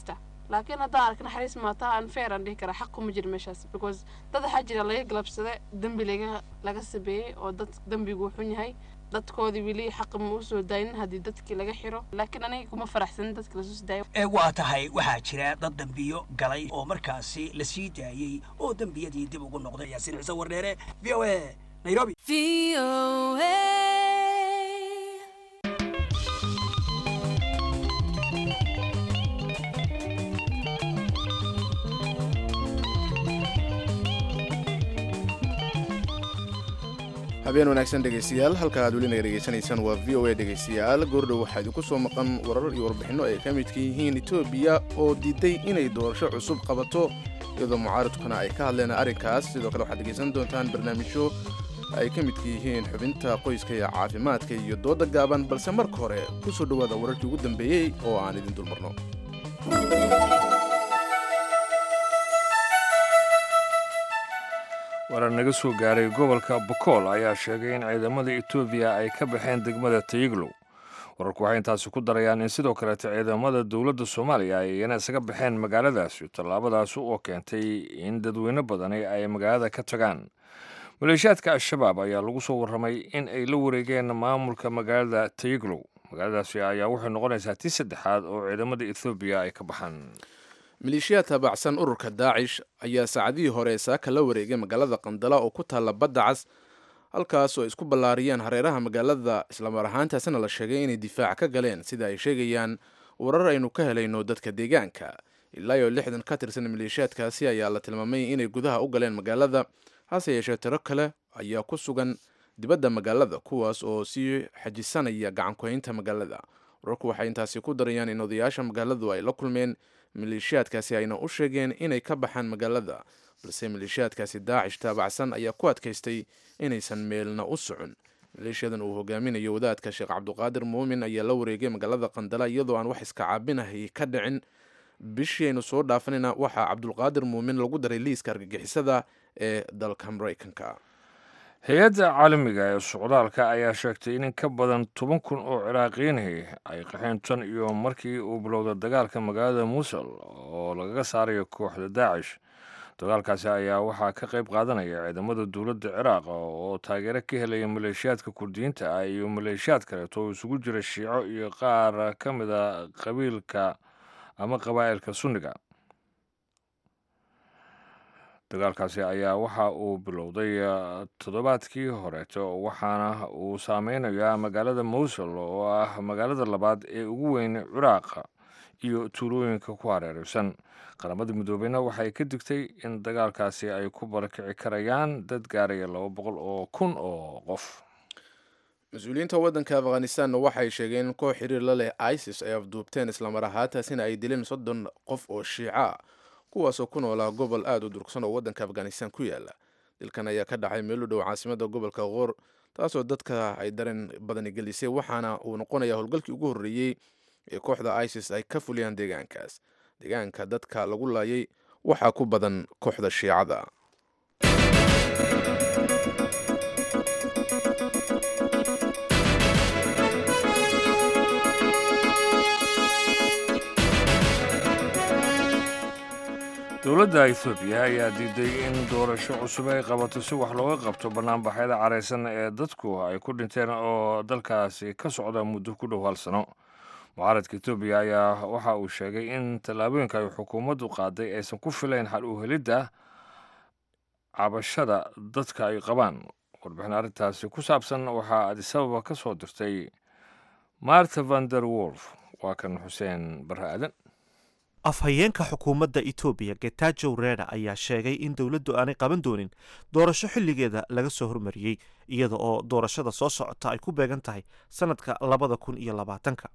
laakiin haddaan ark naxariis maataa aan fair aan dhihi karaa xaq kuma jiro meeshaas because dad waxaa jira laga galabsada dembi laga laga sabeeyey oo dad dembigu xun yahay dadkoodii wili xaq ma u soo daynin haddii dadkii laga xiro laakiin aniga kuma faraxsanin dadka la soo daayo ee waa tahay waxaa jira dad dambiyo galay oo markaasi la sii daayey oo dambiyadii dib ugu noqday yaasiin xuseen wardheere v o a nairobi v o a habeen wanaagsan dhegaystayaal halka aad weli naga dhegaysanaysaan waa v o a dhegaystayaal goordhow waxaa idinku soo maqan warar iyo warbixinno ay ka midka yihiin etoobiya oo diiday inay doorasho cusub qabato iyadoo mucaaradkuna ay ka hadleen arrinkaas sidoo kale waxaad dhegaysan doontaan barnaamijyo ay ka midka yihiin xubinta qoyska iyo caafimaadka iyo dooda gaaban balse marka hore ku soo dhowaada wararkii ugu dambeeyey oo aan idin dulmarno warar naga soo gaaray gobolka bokool ayaa sheegay in ciidamada etoobiya ay ka baxeen degmada tayiglow wararku waxay intaasi ku darayaan in sidoo kaleeta ciidamada dowladda soomaaliya ay iyana isaga baxeen magaaladaasi tallaabadaasi oo keentay in dadweyne badani ay magaalada ka tagaan maleeshiyaadka al-shabaab ayaa lagu soo warramay in ay la wareegeen maamulka magaalada tayiglow magaaladaasi ayaa waxay noqonaysaa tii saddexaad oo ciidamada etoobiya ay ka baxaan maleeshiyaad taabacsan ururka daacish ayaa saacadihii hore saaka la wareegay magaalada qandala oo ku taalla badda cas halkaas oo isku ballaariyeen hareeraha magaalada islamar ahaantaasina la sheegay inay difaac ka galeen sida ay sheegayaan warar aynu ka helayno dadka deegaanka ilaa iyo lixdan ka tirsan maleeshiyaadkaasi ayaa la tilmaamay inay gudaha u galeen magaalada hase yeeshee tiro kale ayaa ku sugan dibadda magaalada kuwaas oo sii xajisanaya gacankuhaynta magaalada wararku waxay intaasi ku darayaan in odayaasha magaaladu ay la kulmeen maleeshiyaadkaasi ayna u sheegeen inay ka baxaan magaalada balse maleeshiyaadkaasi daacish taabacsan ayaa ku adkaystay inaysan meelna u socon maleeshiyadan uu hogaaminayo wadaadka sheekh cabduqaadir muumin ayaa la wareegay magaalada qandala iyadoo aan wax iska caabinahay ka dhicin bishii aynu soo dhaafanayna waxaa cabdulqaadir muumin lagu daray liiska argagixisada ee dalka maraykanka hay-adda caalamiga ee socdaalka ayaa sheegtay in in ka badan toban kun oo ciraaqiyiinhi ay qaxeen tan iyo markii uu bilowda dagaalka magaalada muusul oo lagaga saarayo kooxda daacish dagaalkaasi ayaa waxaa ka qayb qaadanaya ciidamada dowladda ciraaq oo taageero ka helaya maleeshiyaadka kurdiyiinta ah iyo maleeshiyaad kaleeto oo isugu jira shiico iyo qaar ka mida qabiilka ama qabaa'ilka sunniga dagaalkaasi ayaa waxa uu bilowday toddobaadkii horeeto waxaana uu saameynayaa magaalada mowsul oo ah magaalada labaad ee ugu weyn ciraaqa iyo tuulooyinka ku hareeraysan qaramada midoobeyna waxay ka digtay in dagaalkaasi ay ku barakici karayaan dad gaaraya laba boqol oo kun oo qof mas-uuliyiinta waddanka afghanistanna waxay sheegeen in koox xiriir la leh isis ay afduubteen islamar ahaantaasina ay dileen soddon qof oo shiica kuwaasoo ku noolaa gobol aada u durugsan oo waddanka afghanistan ku yaala dilkan ayaa ka dhacay meel u dhow caasimada gobolka qoor taasoo dadka ay dareen badani gelisay waxaana uu noqonayaa howlgalkii ugu horreeyey ee kooxda isis ay ka fuliyaan deegaankaas deegaanka dadka lagu laayay waxaa ku badan kooxda shiicada dowladda etoobiya ayaa diiday in doorasho cusub ay qabato si wax looga qabto banaanbaxyada caraysan ee dadku ay ku dhinteen oo dalkaasi ka socda muddo ku dhow hal sano mucaaradka etoobiya ayaa waxa uu sheegay in tallaabooyinka ay xukuumaddu qaaday aysan ku filayn xal u helidda cabashada dadka ay qabaan warbixin arrintaasi ku saabsan waxaa adisababa ka soo dirtay marta vander wolf waa kan xuseen barre aadan afhayeenka xukuumadda etoobiya getajow reeda ayaa sheegay in dowladdu aanay qaban doonin doorasho xilligeeda laga soo hormariyey iyada oo doorashada soo socota ay ku beegan tahay sanadka labada kun iyo labaatanka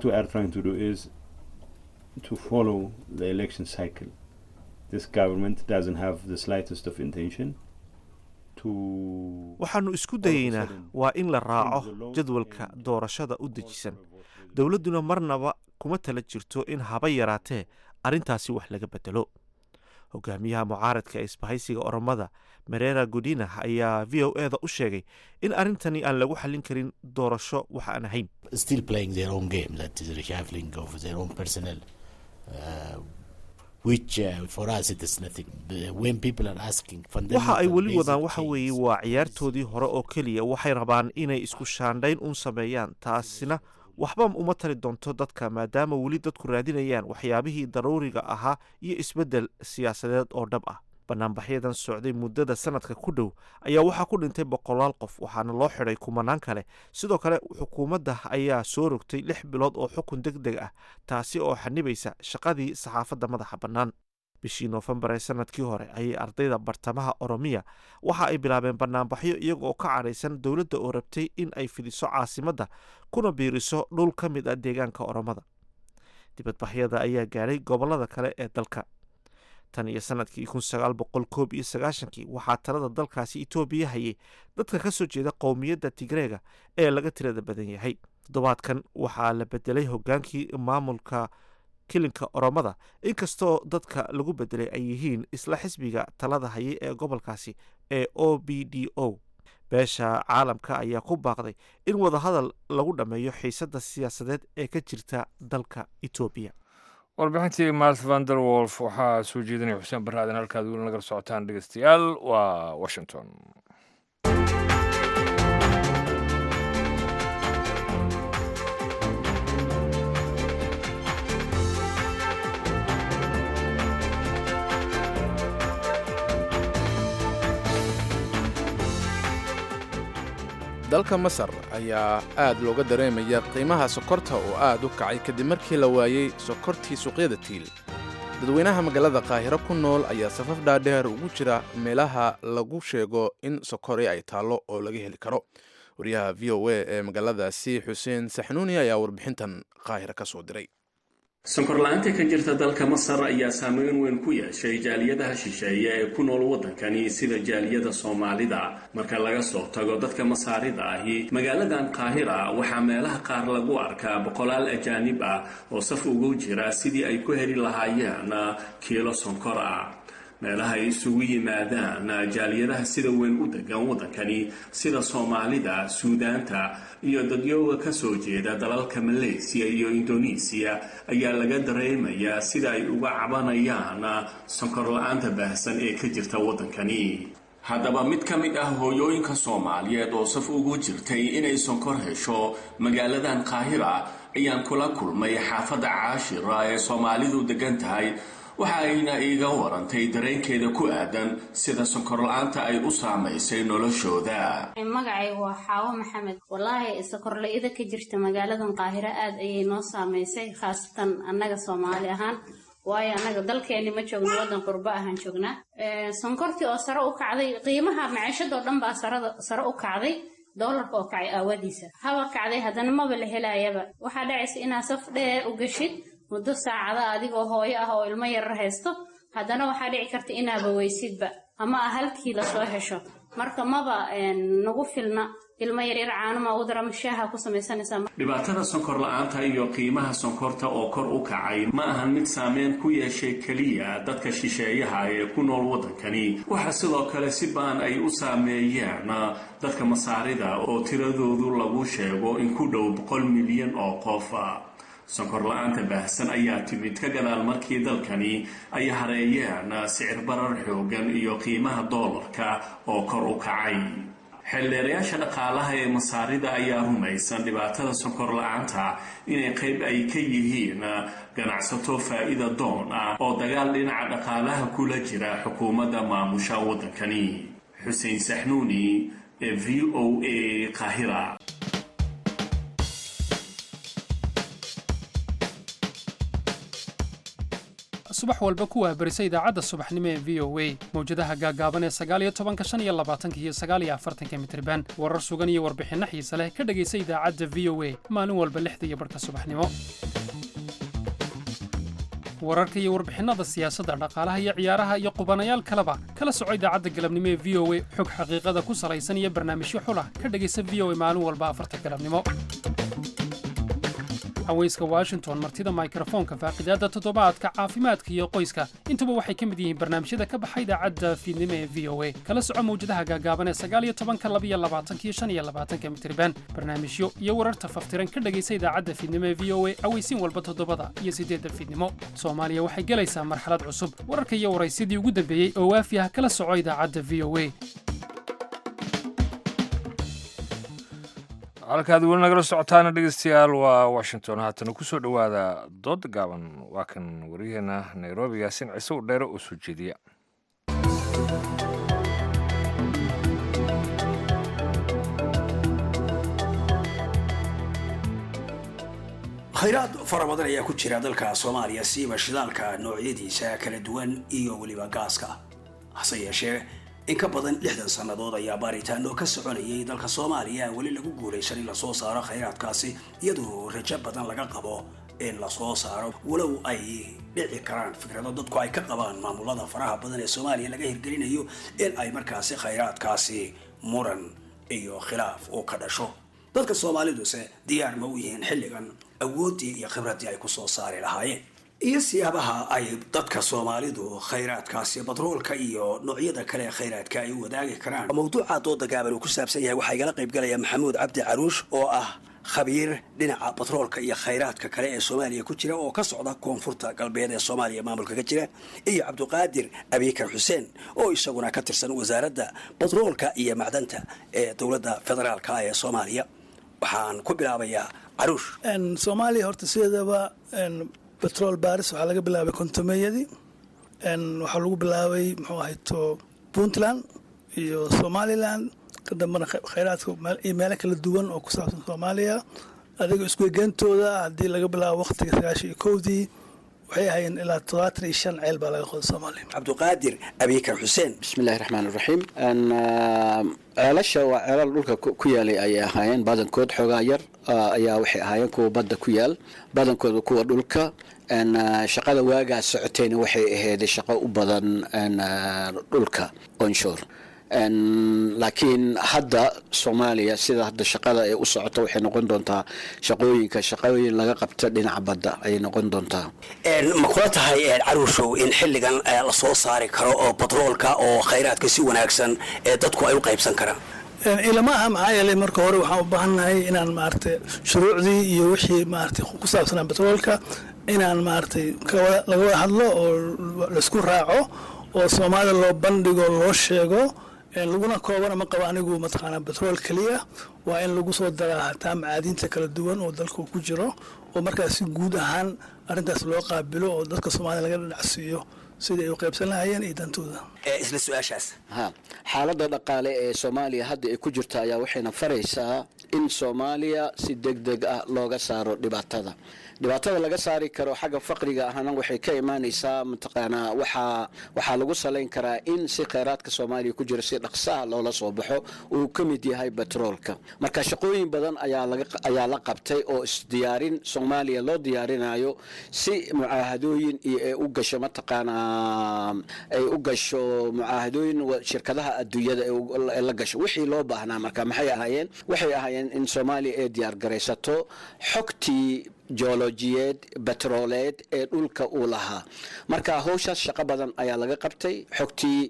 waxaanu isku dayeynaa waa in la raaco jadwalka doorashada u dejisan dowladduna marnaba kuma tala jirto in haba yaraatee arrintaasi wax laga bedelo hogaamiyaha mucaaradka ee isbahaysiga oromada merera godinah ayaa v o eda u sheegay in arrintani aan lagu xallin karin doorasho wax aan ahayn waxa ay weli wadaan waxa weeye waa ciyaartoodii hore oo keliya waxay rabaan inay isku shaandhayn un sameeyaan taasina waxba uma tari doonto dadka maadaama weli dadku raadinayaan waxyaabihii daruuriga ahaa iyo isbeddel siyaasadeed oo dhab ah banaanbaxyadan socday muddada sanadka ku dhow ayaa waxaa ku dhintay boqolaal qof waxaana loo xidhay kumanaan kale sidoo kale xukuumadda ayaa soo rogtay lix bilood oo xukun deg deg ah taasi oo xanibaysa shaqadii saxaafadda madaxa bannaan bishii noofembar ee sanadkii hore ayay ardayda bartamaha oromiya waxa ay bilaabeen banaanbaxyo iyaga oo ka cadhaysan dowladda oo rabtay in ay fidiso caasimadda kuna biiriso dhul ka mid ah deegaanka oromada dibadbaxyada ayaa gaadhay gobollada kale ee dalka tan iyo sanadkii kun sagaal boqol koob iyo sagaashankii waxaa talada dalkaasi etoobiya hayay dadka ka soo jeeda qowmiyadda tigreega ee laga tirada badan yahay toddobaadkan waxaa la bedelay hogaankii maamulka kilinka oromada inkastoo dadka lagu bedelay ay yihiin isla xisbiga talada hayay ee gobolkaasi ee o b d o beesha caalamka ayaa ku baaqday in wadahadal lagu dhammeeyo xiisadda siyaasadeed ee ka jirta dalka etoobiya warbixintii mars vander wolf waxaa soo jeedinaya xuseen barre aadan halkaad weli nagala socotaan dhegeystayaal waa washington dalka masar ayaa aad looga dareemaya qiimaha sokorta oo aad u kacay kadib markii la waayey sokortii suuqyada tiil dadweynaha magaalada qaahiro ku nool ayaa safaf dhaadheer ugu jira meelaha lagu sheego in sokori ay taallo oo laga heli karo wariyaha v o a ee magaaladaasi xuseen saxnuuni ayaa warbixintan qaahiro ka soo diray sonkorla-aanta ka jirta dalka masar ayaa saameyn weyn ku yeeshay jaaliyadaha shisheeye ee ku nool waddankani sida jaaliyada soomaalida marka laga soo tago dadka masaarida ahi magaaladan qaahira waxaa meelaha qaar lagu arkaa boqolaal ajaanib ah oo saf ugu jira sidii ay ku heli lahaayeen kiilo sonkor ah meelaha ay isugu yimaadaan jaaliyadaha sida weyn u degan waddankani sida soomaalida suudaanta iyo dadyooga ka soo jeeda dalalka malaysiya iyo indonesiya ayaa laga dareemayaa sida ay uga cabanayaan sonkor la-aanta baahsan ee ka jirta waddankani haddaba mid ka mid ah hooyooyinka soomaaliyeed oo saf ugu jirtay inay sonkor hesho magaaladan qaahira ayaan kula kulmay xaafadda caashira ee soomaalidu degan tahay waxa ayna iiga warantay dareenkeeda ku aadan sida sonkor la-aanta ay u saamaysay noloshooda magacaygu waa xaawo maxamed wallaahi sokor la-ida ka jirta magaaladan qaahiro aad ayay noo saamaysay khaasatan annaga soomaali ahaan waayo annaga dalkeeni ma joogno waddan qurbo ahaan joognaa sonkortii oo sare u kacday qiimaha maciishadoo dhan baa sare u kacday doolarka oo kacay aawadiisa haba kacday haddana maba la helaayaba waxaa dhacaysa inaad saf dheer u gashid muddo saacada adigoo hooyo ah oo ilmo yarar haysto haddana waxaa dhici karta inaaba weysidba ama ah halkii lasoo hesho marka maba nagu filna ilmo yaryar caanuma udara mashaaha ku samaysanaysaa dhibaatada sonkor la-aanta iyo qiimaha sonkorta oo kor u kacay ma ahan mid saameyn ku yeeshay keliya dadka shisheeyaha ee ku nool waddankani waxaa sidoo kale si baan ay u saameeyeen dadka masaarida oo tiradoodu lagu sheego in ku dhow boqol milyan oo qof sonkor la-aanta baahsan ayaa timid ka gadaal markii dalkani ay hareeyeen sicir barar xoogan iyo qiimaha doolarka oo kor u kacay xildheerayaasha dhaqaalaha ee masaarida ayaa rumaysan dhibaatada sonkor la-aanta inay qayb ay ka yihiin ganacsato faa'iida doon ah oo dagaal dhinaca dhaqaalaha kula jira xukuumadda maamusha waddankani xuseen saxnuuni ee v o a qaahira subax walba ku waabarisa idaacadda subaxnimo ee v o a mawjadaha gaagaaban ee sagaal iyo tobanka shan iyo labaatanka iyo sagaal iyo afartanka mitirban warar sugan iyo warbixinno xiise leh ka dhegaysa idaacadda v o a maalin walba lixda iyo barhka subaxnimo wararka iyo warbixinada siyaasadda dhaqaalaha iyo ciyaaraha iyo qubanayaal kaleba kala soco idaacadda galabnimo ee v o a xog xaqiiqada ku salaysan iyo barnaamijyo xulah ka dhegaysa v o a maalin walba afarta galabnimo haweyska washington martida mikrofoonka faaqidaada toddobaadka caafimaadka iyo qoyska intuba waxay ka mid yihiin barnaamijyada ka baxa idaacadda fiidnimo ee v o a kala soco mawjadaha gaagaaban ee sagaal iyo tobanka laba iyo labaatanka iyo shan iyo labaatanka mitirban barnaamijyo iyo wararta faftiran ka dhegaysa idaacadda fiidnimo ee v o a aweysiin walba toddobada iyo siddeedda fiidnimo soomaaliya waxay gelaysaa marxalad cusub wararka iyo waraysidii ugu dambeeyey oo waafi ah kala soco idaacadda v o a halkaad weli nagala socotaana dhegeystayaal waa washington haatana ku soo dhowaada dood gaaban waa kan waryaheena nairobi yaasin ciise u dheere oo soo jeediya khayraad fara badan ayaa ku jira dalka soomaaliya siiba shidaalka noocyadiisa kala duwan iyo weliba gaaska hase yeeshee in ka badan lixdan sannadood ayaa baaritaano ka soconayay dalka soomaaliya weli lagu guulaysan in lasoo saaro khayraadkaasi iyadoo rajo badan laga qabo in lasoo saaro walow ay dhici karaan fikrado dadku ay ka qabaan maamulada faraha badan ee soomaaliya laga hirgelinayo in ay markaasi khayraadkaasi muran iyo khilaaf uu ka dhasho dadka soomaaliduse diyaar ma u yihiin xilligan awooddii iyo khibraddii ay kusoo saari lahaayeen iyo siyaabaha ay dadka soomaalidu khayraadkaasi batroolka iyo noocyada kale ee khayraadka ay u wadaagi karaan mawduuca dooda gaaban uu ku saabsan yahay waxaa igala qayb galaya maxamuud cabdi caruush oo ah khabiir dhinaca batroolka iyo khayraadka kale ee soomaaliya ku jira oo ka socda koonfurta galbeed ee soomaaliya maamulka ka jira iyo cabdiqaadir abiikar xuseen oo isaguna ka tirsan wasaaradda batroolka iyo macdanta ee dowladda federaalka ee soomaaliya waxaan ku bilaabayaa caruush soomaaliya horta sideedaba betrol baris waxaa laga bilaabay kontomeyadii waxaa lagu bilaabay muxuu ahayto puntland iyo somaliland ka dambana khayraadka iyo meelo kala duwan oo ku saabsan soomaaliya adiga iskuegeentooda haddii laga bilaabo waqtiga sagaashan iyo kowdii waxay ahaayeen ilaa todobaatan iyo shan ceel baa laga qoday soomaaliya cabdiqaadir abiikar xuseen bismillahi raxmaan iraxiim ceelasha waa ceelal dhulka ku yaalay ayay ahaayeen badankood xoogaa yar ayaa waxay ahaayeen kuwa badda ku yaal badankooda kuwa dhulka shaqada waagaas socotayna waxay ahayd shaqo u badan dhulka onshore laakiin hadda soomaaliya sida hadda shaqada ay u socoto waxay noqon doontaa shaqooyinka shaqooyin laga qabta dhinaca badda ayay noqon doontaa ma kula tahay caruushow in xilligan la soo saari karo oo batroolka oo khayraadka si wanaagsan ee dadku ay u qaybsan karaan ilama aha maxaa yeelay marka hore waxaan u baahannahay inaan maaragtay shuruucdii iyo wixii maaragtay ku saabsanaa batroolka inaan maaragtay laga wada hadlo oo laisku raaco oo soomaalida loo bandhigo loo sheego laguna koobana ma qabo anigu mataqaanaa batrool keliya waa in lagu soo daraa hataa macaadiinta kala duwan oo dalka ku jiro oo markaas si guud ahaan arrintaas loo qaabilo oo dadka soomaalida laga dhacsiiyo sidai ay u qaybsan lahayeen iyo dantooda isla su-aashaas ha xaaladda dhaqaale ee soomaaliya hadda ay ku jirta ayaa waxayna faraysaa in soomaaliya si deg deg ah looga saaro dhibaatada dhibaatada laga saari karo xagga faqriga ahna waxay ka imaanaysaa mataqaanaa waxaa waxaa lagu salayn karaa in si khayraadka soomaaliya ku jira si dhaqsaha loola soo baxo uu ka mid yahay batroolka marka shaqooyin badan ayaa laga ayaa la qabtay oo isdiyaarin soomaaliya loo diyaarinayo si mucaahadooyin iyo ay u gasho mataqaanaa ay u gasho mucaahadooyin shirkadaha adduunyada ee la gasho wixii loo baahnaa marka maxay ahaayeen waxay ahaayeen in soomaaliya ay diyaar garaysato xogtii joolojiyeed batrooleed ee dhulka uu lahaa marka howshaas shaqo badan ayaa laga qabtay xogtii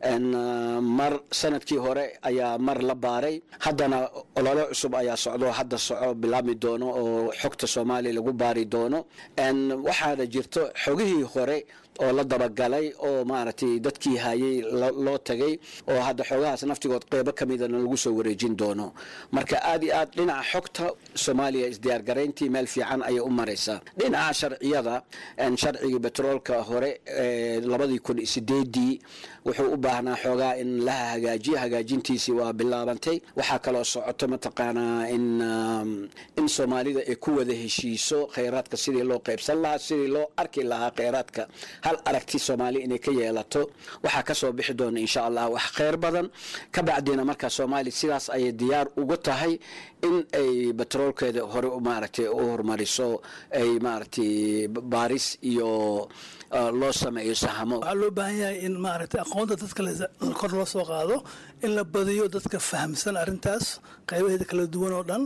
mar sanadkii hore ayaa mar la baaray haddana olole cusub ayaa socdo hadda soco bilaabmi doono oo xogta soomaaliya lagu baari doono waxaana jirto xogihii hore oo la dabagalay oo maaragtay dadkii hayay loo tagay oo hadda xoogahaas naftigood qeybo ka midana lagu soo wareejin doono marka aad iyo aad dhinaca xogta soomaaliya isdiyaargarayntii meel fiican ayay u maraysaa dhinaca sharciyada sharcigii betroolka hore labadii kun sideedii wuxuu u baahnaa xoogaa in la hagaajiyo hagaajintiisii waa bilaabantay waxaa kaloo socoto mataqaanaa in in soomaalida ay ku wada heshiiso khayraadka sidii loo qaybsan lahaa sidii loo arki lahaa khayraadka hal aragti soomaaliya inay ka yeelato waxaa ka soo bixi doona insha allah wax khayr badan ka bacdina markaa soomaaliya sidaas ayay diyaar ugu tahay in ay batroolkeeda hore maaragtay u horumariso ay maaragtay baaris iyo loo sameeyo sahamo waxaa loo baahan yahay in maaragtay aqoonta dadka kor loo soo qaado in la badiyo dadka fahamsan arrintaas qaybaheeda kala duwan oo dhan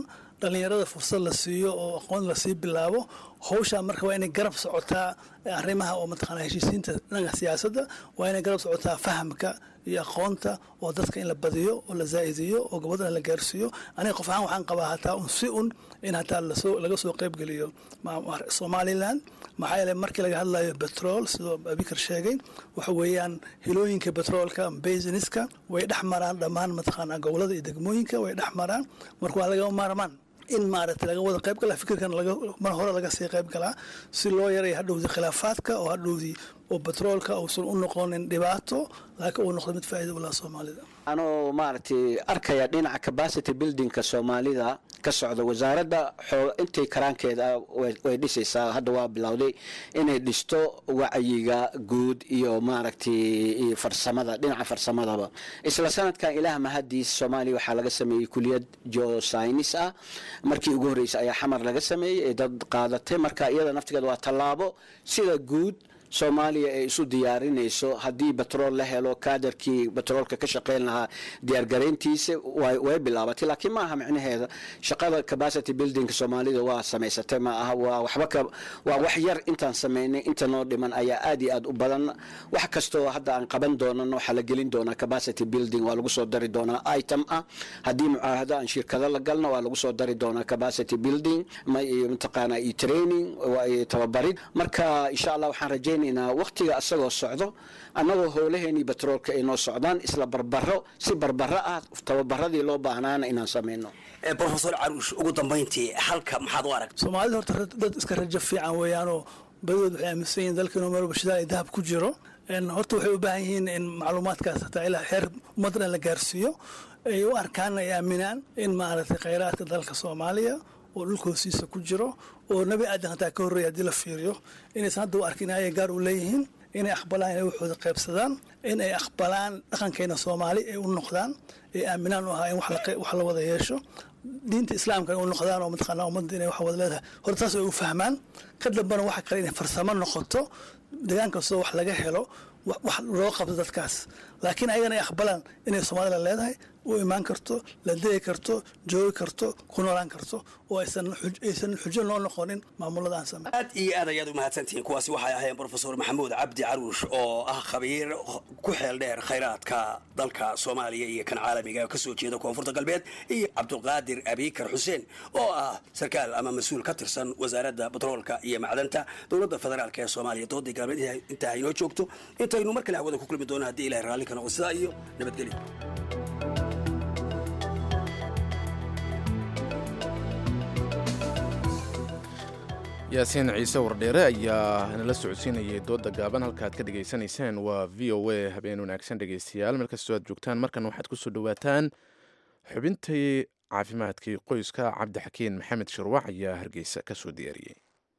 dhallinyarada fursad la siiyo oo aqoon lasii bilaabo hawshaa marka waa inay garab socotaa arrimaha oo mataqaanaa heshiisiinta dhanka siyaasadda waa inay garab socotaa fahamka iyo aqoonta oo dadka in la badiyo oo la zaa'idiyo oo gabadhana la gaarsiiyo aniga qof ahaan waxaan qabaa hataa un si un in hataa lasoo laga soo qayb geliyo somaliland maxaa yeelay markii laga hadlayo betrol sidoo abikar sheegay waxa weeyaan hilooyinka betroolka basiniska way dhex maraan dhammaan mataqaanaa gobolada iyo degmooyinka way dhex maraan marka waa laga maarmaan in maaragtay laga wada qayb galaa fikirkan laga mar hore laga sii qayb galaa si loo yaray hadhowdii khilaafaadka oo hadhowdii oo betroolka uusan u noqonin dhibaato laakiin uu noqdo mid faa'iido u laha soomaalida anoo maaragtay arkaya dhinaca capacity buildingka soomaalida ka socda wasaaradda intay karaankeeda way dhisaysaa hadda waa bilowday inay dhisto wacyiga guud iyo maaragtay farsamada dhinaca farsamadaba isla sanadkan ilaah mahadiis soomaaliya waxaa laga sameeyey kuliyad geoscience ah markii ugu horreysay ayaa xamar laga sameeyey ee dad qaadatay marka iyada naftigeeda waa tallaabo sida guud soomaaliya ay isu diyaarinayso haddii betrool la helo kaadarkii betroolka ka shaqayn lahaa diyaargarayntiisa way bilaabatay laakiin ma aha micnaheeda shaqada capacity buildingka soomaalida waa samaysatay ma aha waa waxba ka waa wax yar intaan samaynay inta noo dhiman ayaa aad iyo aad u badan wax kastoo hadda aan qaban doonano waxaa la gelin doonaa capacity building waa lagu soo dari doonaa item ah haddii mucaahado aan shirkado la galno waa lagu soo dari doonaa capacity building mataqaanaa iyo training iyo tababarid marka insha allah waxaan rajayn waqtiga asagoo socdo annagoo howlaheenii betroolka ay noo socdaan isla barbaro si barbaro ah tababaradii loo baahnaana inaan samayno professor caruush ugu dambayntii halka maxaad u aragta soomaalida horta dad iska rajo fiican weeyaanoo badadood waxay aaminsan yihiin dalkiinoo meel bashidaal ay dahab ku jiro horta waxay u baahan yihiin in macluumaadkaas hataa ilaa heer ummaddan la gaarsiiyo ay u arkaan ay aaminaan in maaragtay khayraadka dalka soomaaliya oo dhulka hoostiisa ku jiro oo nebi aadan hataa ka horreeya haddii la fiiriyo inaysan hadda u arkin ayay gaar u leeyihiin inay aqbalaan inay waxooda qaybsadaan in ay aqbalaan dhaqankeena soomaali ay u noqdaan ay aaminaan u ahaa in wax la wada yeesho diinta islaamka ay u noqdaan oo mataqaanaa ummadda inay wax wada leedahay horta taas ay u fahmaan ka dambana waxa kale inay farsamo noqoto deegaan kastoo wax laga helo wax loo qabto dadkaas laakiin ayagana ay aqbalaan inay soomaalida leedahay u imaan karto la degi karto joogi karto ku noolaan karto oo aysan aysan xujo noo noqonin maamulada aan samey aad iyo aad ayaad u mahadsantihiin kuwaasi waxay ahaayeen professor maxamuud cabdi caruush oo ah khabiir ku xeel dheer khayraadka dalka soomaaliya iyo kan caalamiga ka soo jeeda koonfurta galbeed iyo cabdulqaadir abikar xuseen oo ah sarkaal ama mas-uul ka tirsan wasaaradda betroolka iyo macdanta dowladda federaalk ee soomaaliya doodii galbeed inta aynoo joogto intaynu mar kale hawada ku kulmi doono haddii ilahay raalli ka noqo sidaa iyo nabadgelyo yaasiin ciise wardheere ayaa nala socodsiinayay dooda gaaban halka aad ka dhegaysanayseen waa v o a habeen wanaagsan dhegaystayaal meel kastoo aad joogtaan markan waxaad ku soo dhowaataan xubintii caafimaadkii qoyska cabdixakiin maxamed shirwac ayaa hargeysa ka soo diyaariyey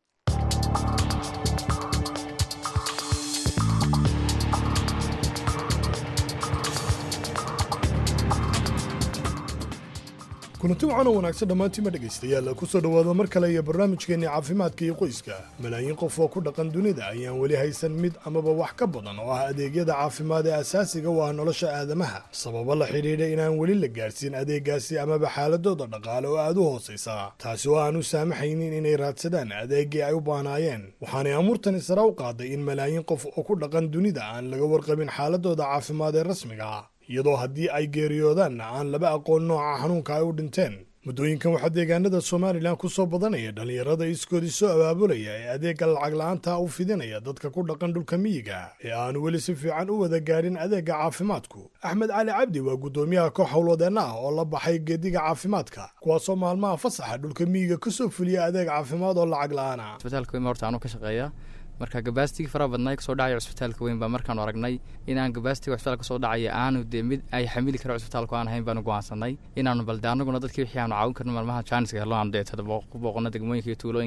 kulanti wacan oo wanaagsan dhammaantiima dhegaystayaal ku soo dhowaada mar kale iyo barnaamijkeenni caafimaadka iyo qoyska malaayiin qof oo ku dhaqan dunida ayaan weli haysan mid amaba wax ka badan oo ah adeegyada caafimaad ee asaasiga u ah nolosha aadamaha sababo la xidhiidha inaan weli la gaarsiin adeegaasi amaba xaaladooda dhaqaale oo aad u hoosaysa taasi oo aan u saamaxaynin inay raadsadaan adeegii ay u baahnaayeen waxaanay amuurtani sare u qaaday in malaayiin qof oo ku dhaqan dunida aan laga warqabin xaaladooda caafimaad ee rasmiga ah iyadoo haddii ay geeriyoodaanna aan laba aqoon nooca xanuunka ay u dhinteen muddooyinkan waxaa deegaanada somalilan ku soo badanaya dhallinyarada iskoodii soo abaabulaya ee adeegga lacag la-aanta u fidinaya dadka ku dhaqan dhulka miyiga ee aanu weli si fiican u wada gaadhin adeegga caafimaadku axmed cali cabdi waa guddoomiyaha koox howlwadeenna ah oo la baxay geediga caafimaadka kuwaasoo maalmaha fasaxa dhulka miyiga ka soo fuliya adeeg caafimaad oo lacag la-aana marka gabastigii faraha badnaa kasoo dhacaya cusbitaalka weyn baa markaanu aragnay inaan gabastiga cusbitaalka kasoo dhacaya aanu dee mid ay xamili karo cusbitaalku aan ahayn baanu go'aansanay inaanu balde anaguna dadkii wixii aanu caawin karno maalmaha jaaniska helo aanu dee tada booqona degmooyinka iyo tuulooyinka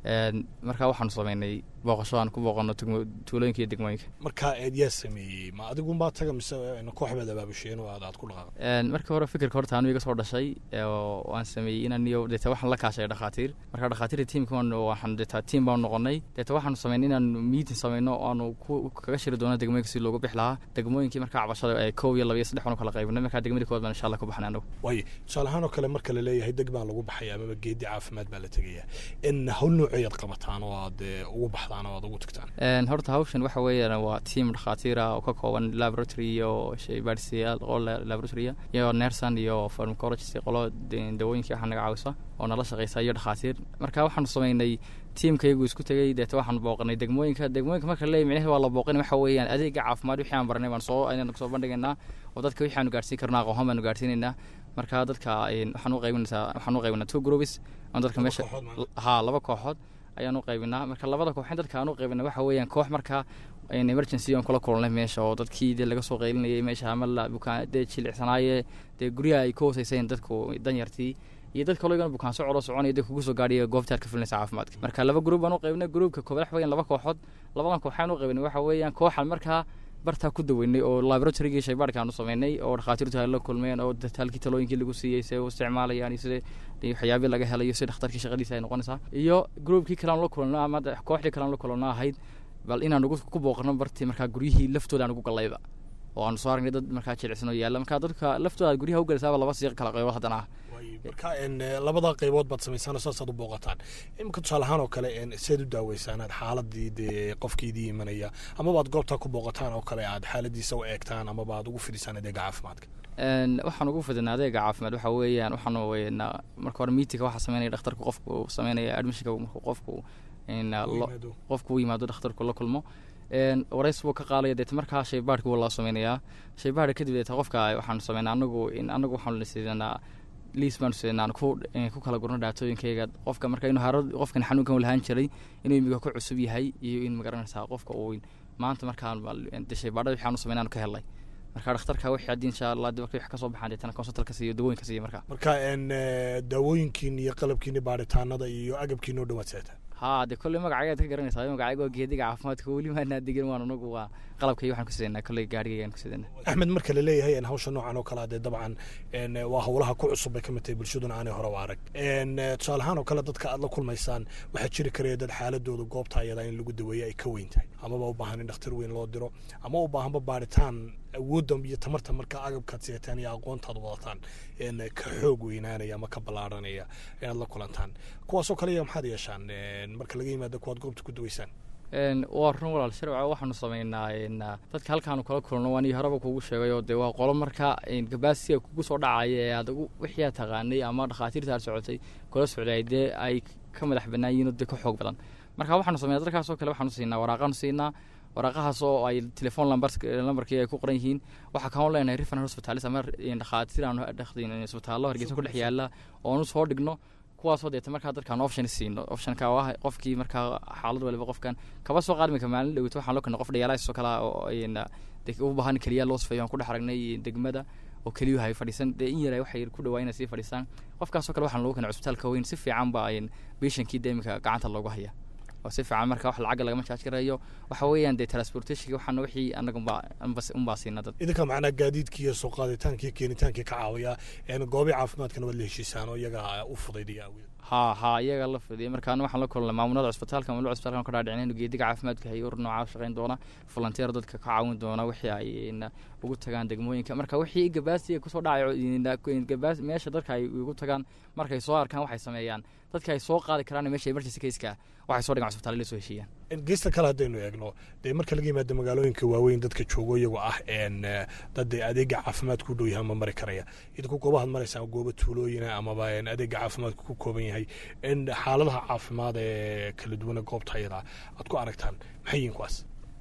markaa waxaanu sameynay booqasho aan ku booqano tuulooyinka iyo degmooyinka. markaa eed yaa sameeyey ma adigunbaa taga mise koox baad abaabusheen oo aad aad ku dhaqaaqday? markii hore fikirka horta anu iga soo dhashay oo waan sameeyey inaan iyo deeta waxaan la kaashay dhakhaatiir markaa dhakhaatiirta tiimka waxaan deeta tiim baan noqonay deeta waxaanu sameynay inaan meeting sameyno aanu kaga shiri doono degmooyinka si loogu bixi lahaa degmooyinkii markaa cabashada ay kow iyo laba iyo saddex baan u kala qaybinay markaa degmadii kood baan insha allah ku baxnay anagu. waayo tusaale ahaan oo kale marka la leeyahay deg baan lagu baxaya amaba geedi caafimaad baa la tegayaa in hawl nooceeyaad qabataan oo aad ugu baxdaan oo aad ugu tagtaan? horta hawshan waxa weeyaan waa tiim dhakhaatiir ah oo ka kooban laboratory iyo shaybaadhsiyaal oo laboratory iyo nersan iyo pharmacologist qolo dawooyinkii waxaa naga caawisa oo nala shaqeysa iyo dhakhaatiir marka waxaanu sameynay tiimkaygu isku tegay deeta waxaan booqanay degmooyinka degmooyinka marka leeyahay micnaheed waa la booqin waxa weeyaan adeega caafimaad wixii aan baranay baan soo ayaan soo bandhigaynaa oo dadka wixii aanu gaarsiin karnaa aqoon baanu gaarsiinaynaa marka dadka waxaan u qaybinaysaa waxaan u qaybinaa two groups oo dadka meesha ha laba kooxood ayaan u qaybinaa marka labada kooxin dadka aan u qaybinaa waxa weeyaan koox marka emergency on kula kulnay meesha oo dadkii dee laga soo qaylinayay meesha ama la bukaan dee jilicsanaaye dee guryaha ay ka hooseyseen dadku danyartii iyo dad kaloo igana bukaan socod oo soconaya dee kugu soo gaadhiya goobtaad ka filinaysa caafimaadka marka laba group baan u qaybinay groupka koobaad waxa weeyaan laba kooxood labadan kooxaan u qaybinay waxa weeyaan kooxan markaa bartaa ku daweynay oo laboratory shaybaadhka aanu sameynay oo dhakhaatiirtu ay la kulmeen oo talkii talooyinkii lagu siiyey se u isticmaalayaan iyo sida waxyaabihii laga helayo si dhakhtarkii shaqadiisa ay noqonaysaa iyo groupkii kale aan la kulano ama kooxdii kale aan la kulano ahayd bal inaan ugu ku booqano bartii markaa guryihii laftooda aan ugu gallayba oo aan soo aragnay dad markaa jilicsan oo yaalla markaa dadka laftooda guryaha u galaysaaba laba siiq kala qaybood haddana ah marka labada qaybood baad samaysaan saasaad u booqataan imika tusaale ahaan oo kale seed u daaweysaan aad xaaladii dee qofkiidii imanaya amaba aad goobtaa ku booqataan oo kale aad xaaladiisa u eegtaan amaba aad ugu fidisaan adeega caafimaadka? waxaan ugu fidinaa adeega caafimaad waxa weeyaan waxaan weynaa marka hore meetingka waxaa sameynaya dhakhtarku qofku sameynaya admissionka markuu qofku qofku u yimaado dhakhtarku la kulmo warays buu ka qaalaya deeta markaa shaybaadhka wuu loo sameynayaa shaybaadhka kadib deeta qofka waxaanu sameynaa anagu anagu waxaanu siidanaa liis baanu siinaan ku ku kala gurno dhaatooyinkayga qofka marka inuu haro qofkan xanuunkan lahaan jiray inuu imiga ku cusub yahay iyo in magaranaysaa qofka uu maanta markaan shaybaadhada waxaanu sameynaan ka helay marka dhakhtarka wixii haddii insha allah dibka wax ka soo baxaan deetana consultalka siiyo dawooyinka siiyo marka marka daawooyinkiin iyo qalabkiini baaritaanada iyo agabkiina oo dhawaad seetaan? haa dee kolley magacaygaad ka garanaysaa magacayga waa geediga caafimaadka weli maanaa degin waan anagu waa qalabkay waxaan ku sidanaa kolley gaarigaygaan ku sidanaa. axmed marka la leeyahay hawsha noocan oo kale dee dabcan waa howlaha ku cusub bay ka mid tahay bulshaduna aanay hore u arag tusaale ahaan oo kale dadka aad la kulmaysaan waxaa jiri karaya dad xaaladooda goobta ayadaa in lagu daweeyo ay ka weyn tahay amaba u baahan in dhakhtar weyn loo diro ama u baahanba baaritaan awoodda iyo tamarta marka agabkaad siyataan iyo aqoontaad wadataan ka xoog weynaanaya ama ka ballaaranaya inaad la kulantaan kuwaasoo kale iya maxaad yeeshaan marka laga yimaado kuwaad goobta ku daweysaan? waa run walaal sharca waxaanu sameynaa dadka halkaanu kala kulno waan iyo horeba kugu sheegay oo dee waa qolo marka gabaasiga kugu soo dhacaya ee aad wixii aad taqaanay ama dhakhaatiirta aad socotay kula socday dee ay ka madax bannaan yihiin oo dee ka xoog badan marka waxaanu sameynaa dadkaasoo kale waxaanu siinaa waraaqaanu siinaa waraaqahaas oo ay telefoon lambarkii ay ku qoran yihiin waxaa kaan leenahay referal hospitalis ama dhakhaatiir aan isbitaallo hargeysa ku dhex yaalla oonu soo dhigno kuwaasoo deeta markaa dadkaan option siino optionka waa qofkii markaa xaalad waliba qofkan kaba soo qaadmika maalin dhaweyto waxaan loo keenay qof dhayaalaaisoo kale oo u baahan keliya loo sifeeyo aan ku dhex aragnay degmada oo keliyuhu ay fadhiisan dee in yar waxay ku dhawaa inay sii fadhiisaan qofkaasoo kale waxaan loogu keenay cusbitaalka weyn si fiican ba patientkii deemika gacanta loogu haya oo si fiican marka wax lacag lagama charge garayo waxa weeyaan dee transportationka waxaan wixii anaga unbaa siina dad idinka macnaa gaadiidkii iyo soo qaaditaankii keenitaankii ka caawiya goobii caafimaadkana waad la heshiisaan oo iyaga u fudaydaya ha ha iyaga la fudiyay markaana waxaan la kulnay maamulada cusbitaalka maamulada cusbitaalka ka dhaadhicin inuu geediga caafimaadka hay ur nooca shaqayn doona volunteer dadka ka caawin doona wixii ay ugu tagaan degmooyinka marka wixii gabaasiga kusoo dhacay gabaas meesha dadka ay ugu tagaan markay soo arkaan waxay sameeyaan dadka ay soo qaadi karaan meesha emergency case-ka waxay soo dhigaan cusbitaal la soo heshiiyaan geesta kale haddaynu eegno dee marka laga yimaado magaalooyinka waaweyn dadka joogo iyagoo ah dad adeega caafimaadka u dhow yahay ma mari karaya idinku goobahaad maraysaan goobo tuulooyina amaba adeega caafimaadka ku kooban yahay xaaladaha caafimaad ee kala duwana goobta ayadaa aad ku aragtaan maxay yihiin kuwaas?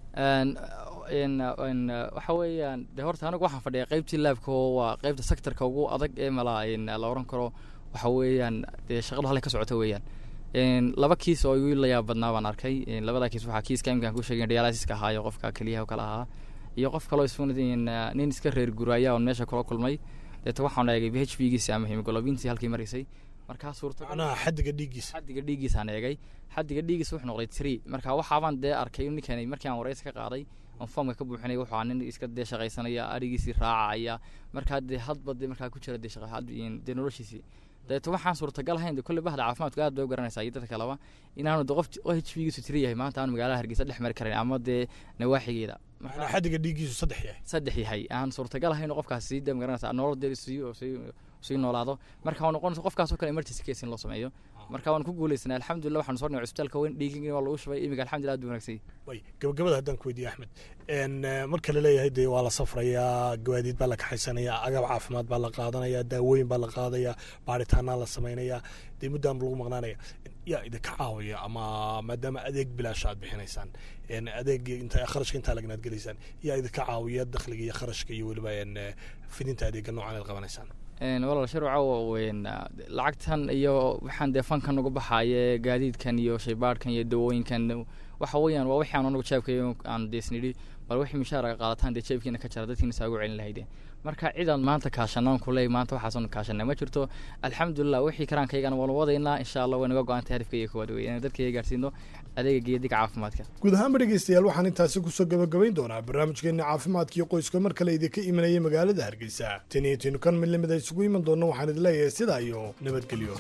waxa weeyaan dee horta anigu waxaan fadhiya qaybtii laabka oo waa qaybta sectorka ugu adag ee mala la oran karo waxa weeyaan dee shaqadu halay ka socota weeyaan laba kiis oo igu la yaab badnaa baan arkay labada kiis waxaa kiiska imkaan ku sheegay dialysiska ahaayo qofka keliyaha kala ahaa iyo qof kaloo isfuna nin iska reer guraya oo meesha kula kulmay deeta waxaan eegay b h p giisa ama hemoglobintii halkii maraysay markaa suurta macnaha xaddiga dhiiggiisa xaddiga dhiiggiisaan eegay xaddiga dhiiggiisa wuxuu noqday three marka waxaabaan dee arkay ninkan markii aan wareysi ka qaaday aan foomka ka buuxinay wuxuu ahaa nin iska dee shaqaysanaya arigiisii raacaya markaa dee hadba dee markaa ku jira dee shaqa dee noloshiisii deeto waxaan suurtagal ahayn de kolley bahda caafimaadku aad bay u garanaysaa iyo dadka kaleba inaanu de qof h p giisu tiri yahay maanta aanu magaalada hargeysa dhex mari karin ama dee nawaaxigeeda macnaa xaddiga dhiiggiisu saddex yahay saddex yahay aan suurtagal ahayn qofkaas sii dee magaranaysaa nolol dee sii sii noolaado marka waa noqonaysa qofkaas oo kale emergency case in loo sameeyo marka waan ku guulaysanay alxamdulillah waxaan soo dhigay cusbitaalka weyn dhiigii waa lagu shubay imiga alxamdulillah aad u wanaagsan way gabagabada haddaan ku weydiiyo axmed n marka la leeyahay dee waa la safrayaa gawaadiid baa la kaxaysanayaa agab caafimaad baa la qaadanayaa daawooyin baa la qaadayaa baaritaanaa la samaynayaa dee muddaan lagu maqnaanaya yaa idinka caawaya ama maadaama adeeg bilaasha aad bixinaysaan adeeg inta kharashka intaa lagnaad gelaysaan yaa idinka caawiya dakhliga iyo kharashka iyo weliba fidinta adeega noocan aad qabanaysaan walaal sharca weyn lacagtan iyo waxaan dee fankan uga baxaaye gaadiidkan iyo shaybaadhkan iyo dawooyinkan waxa weeyaan waa wixii aan anagu jeebkayo aan deesnidhi bal wixii mishaaraga qaadataan dee jeebkiina ka jara dadkiina saa ugu celin lahaydeen marka cidan maanta kaashanaan kuley maanta waxaasan kaashanay ma jirto alxamdulillah wixii karaankaygana waanu wadaynaa insha allah way naga go-aantay hadafkayga koowaad wey inaan dadkayga gaarsiino adeega geediga caafimaadka guud ahaanba dhegeystayaal waxaan intaasi kusoo gabagabayn doonaa barnaamijkeena caafimaadka iyo qoyska mar kale idinka imanayay magaalada hargeysa tan iyo tinu kan mid lamid a isugu iman doona waxaan idin leeyahay sidaa iyo nabadgelyo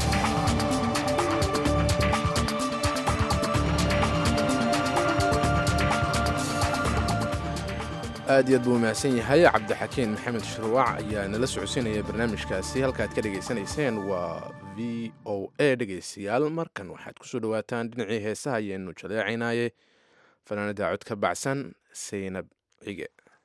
aad iyo aad buu mahadsan yahay cabdixakiin maxamed shuruuc ayaa nala socodsiinaya barnaamijkaasi halkaad ka dhegaysanayseen waa v o a dhegaystayaal markan waxaad kusoo dhawaataan dhinacii heesaha ayaenu jaleecaynaye fanaanada cod ka baxsan saynab cige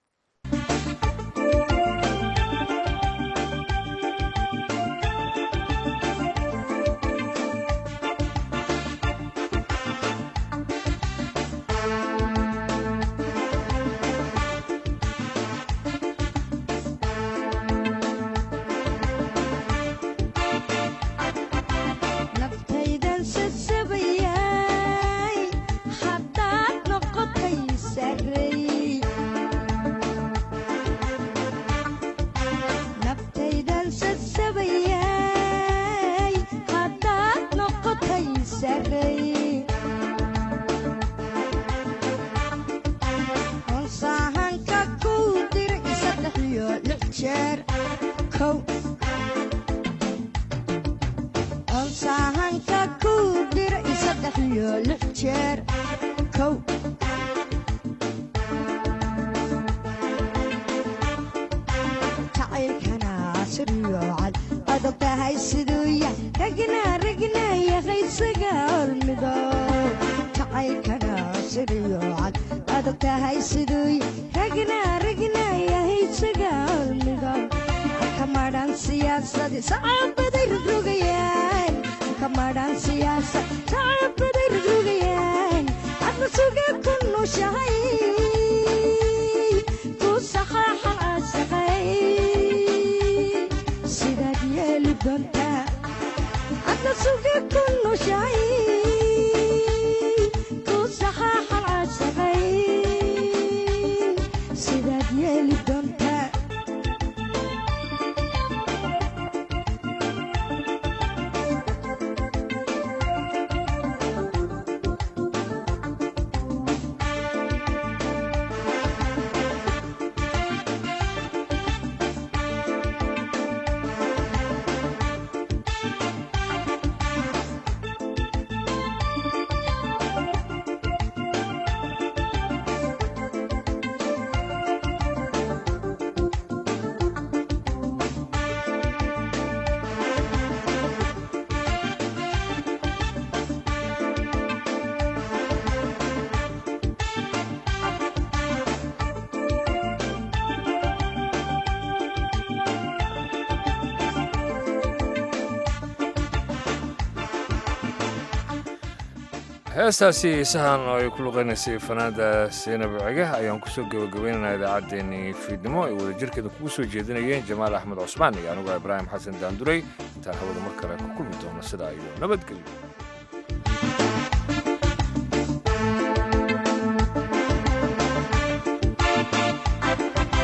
heestaasi sahan oo ay ku luqaynaysay fanaanda saynab cige ayaan kusoo gabagabaynaynaa idaacaddeenii fiidnimo ay wadajirkeeda kugu soo jeedinayeen jamaal axmed cusmaan iyo anugu ibraahim xasan daanduray intaan hawada mar kale ku kulmi doono sidaa iyo nabadgelyo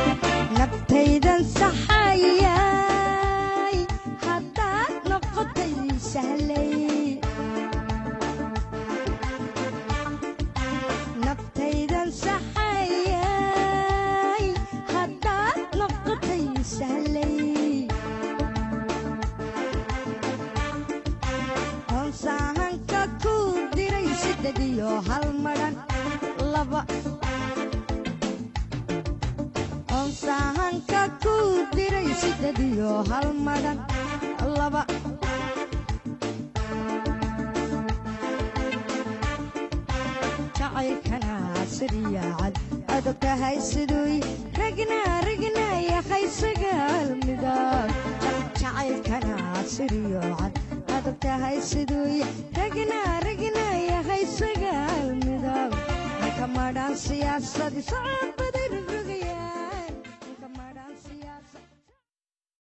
nabtaydan saxayay haddaad noqotay sahlay onsahanka ku diray siddeed iyo hal madhan laba onsahanka ku diray siddeed iyo hal madhan laba jacaylkana siriyacad adogtahay siduy ragna ragna yahay sagaal midab jacaylkana siriyacad adogtahay siduy ragna ragna yahay sagaal midab marka madhan siyaasadi socod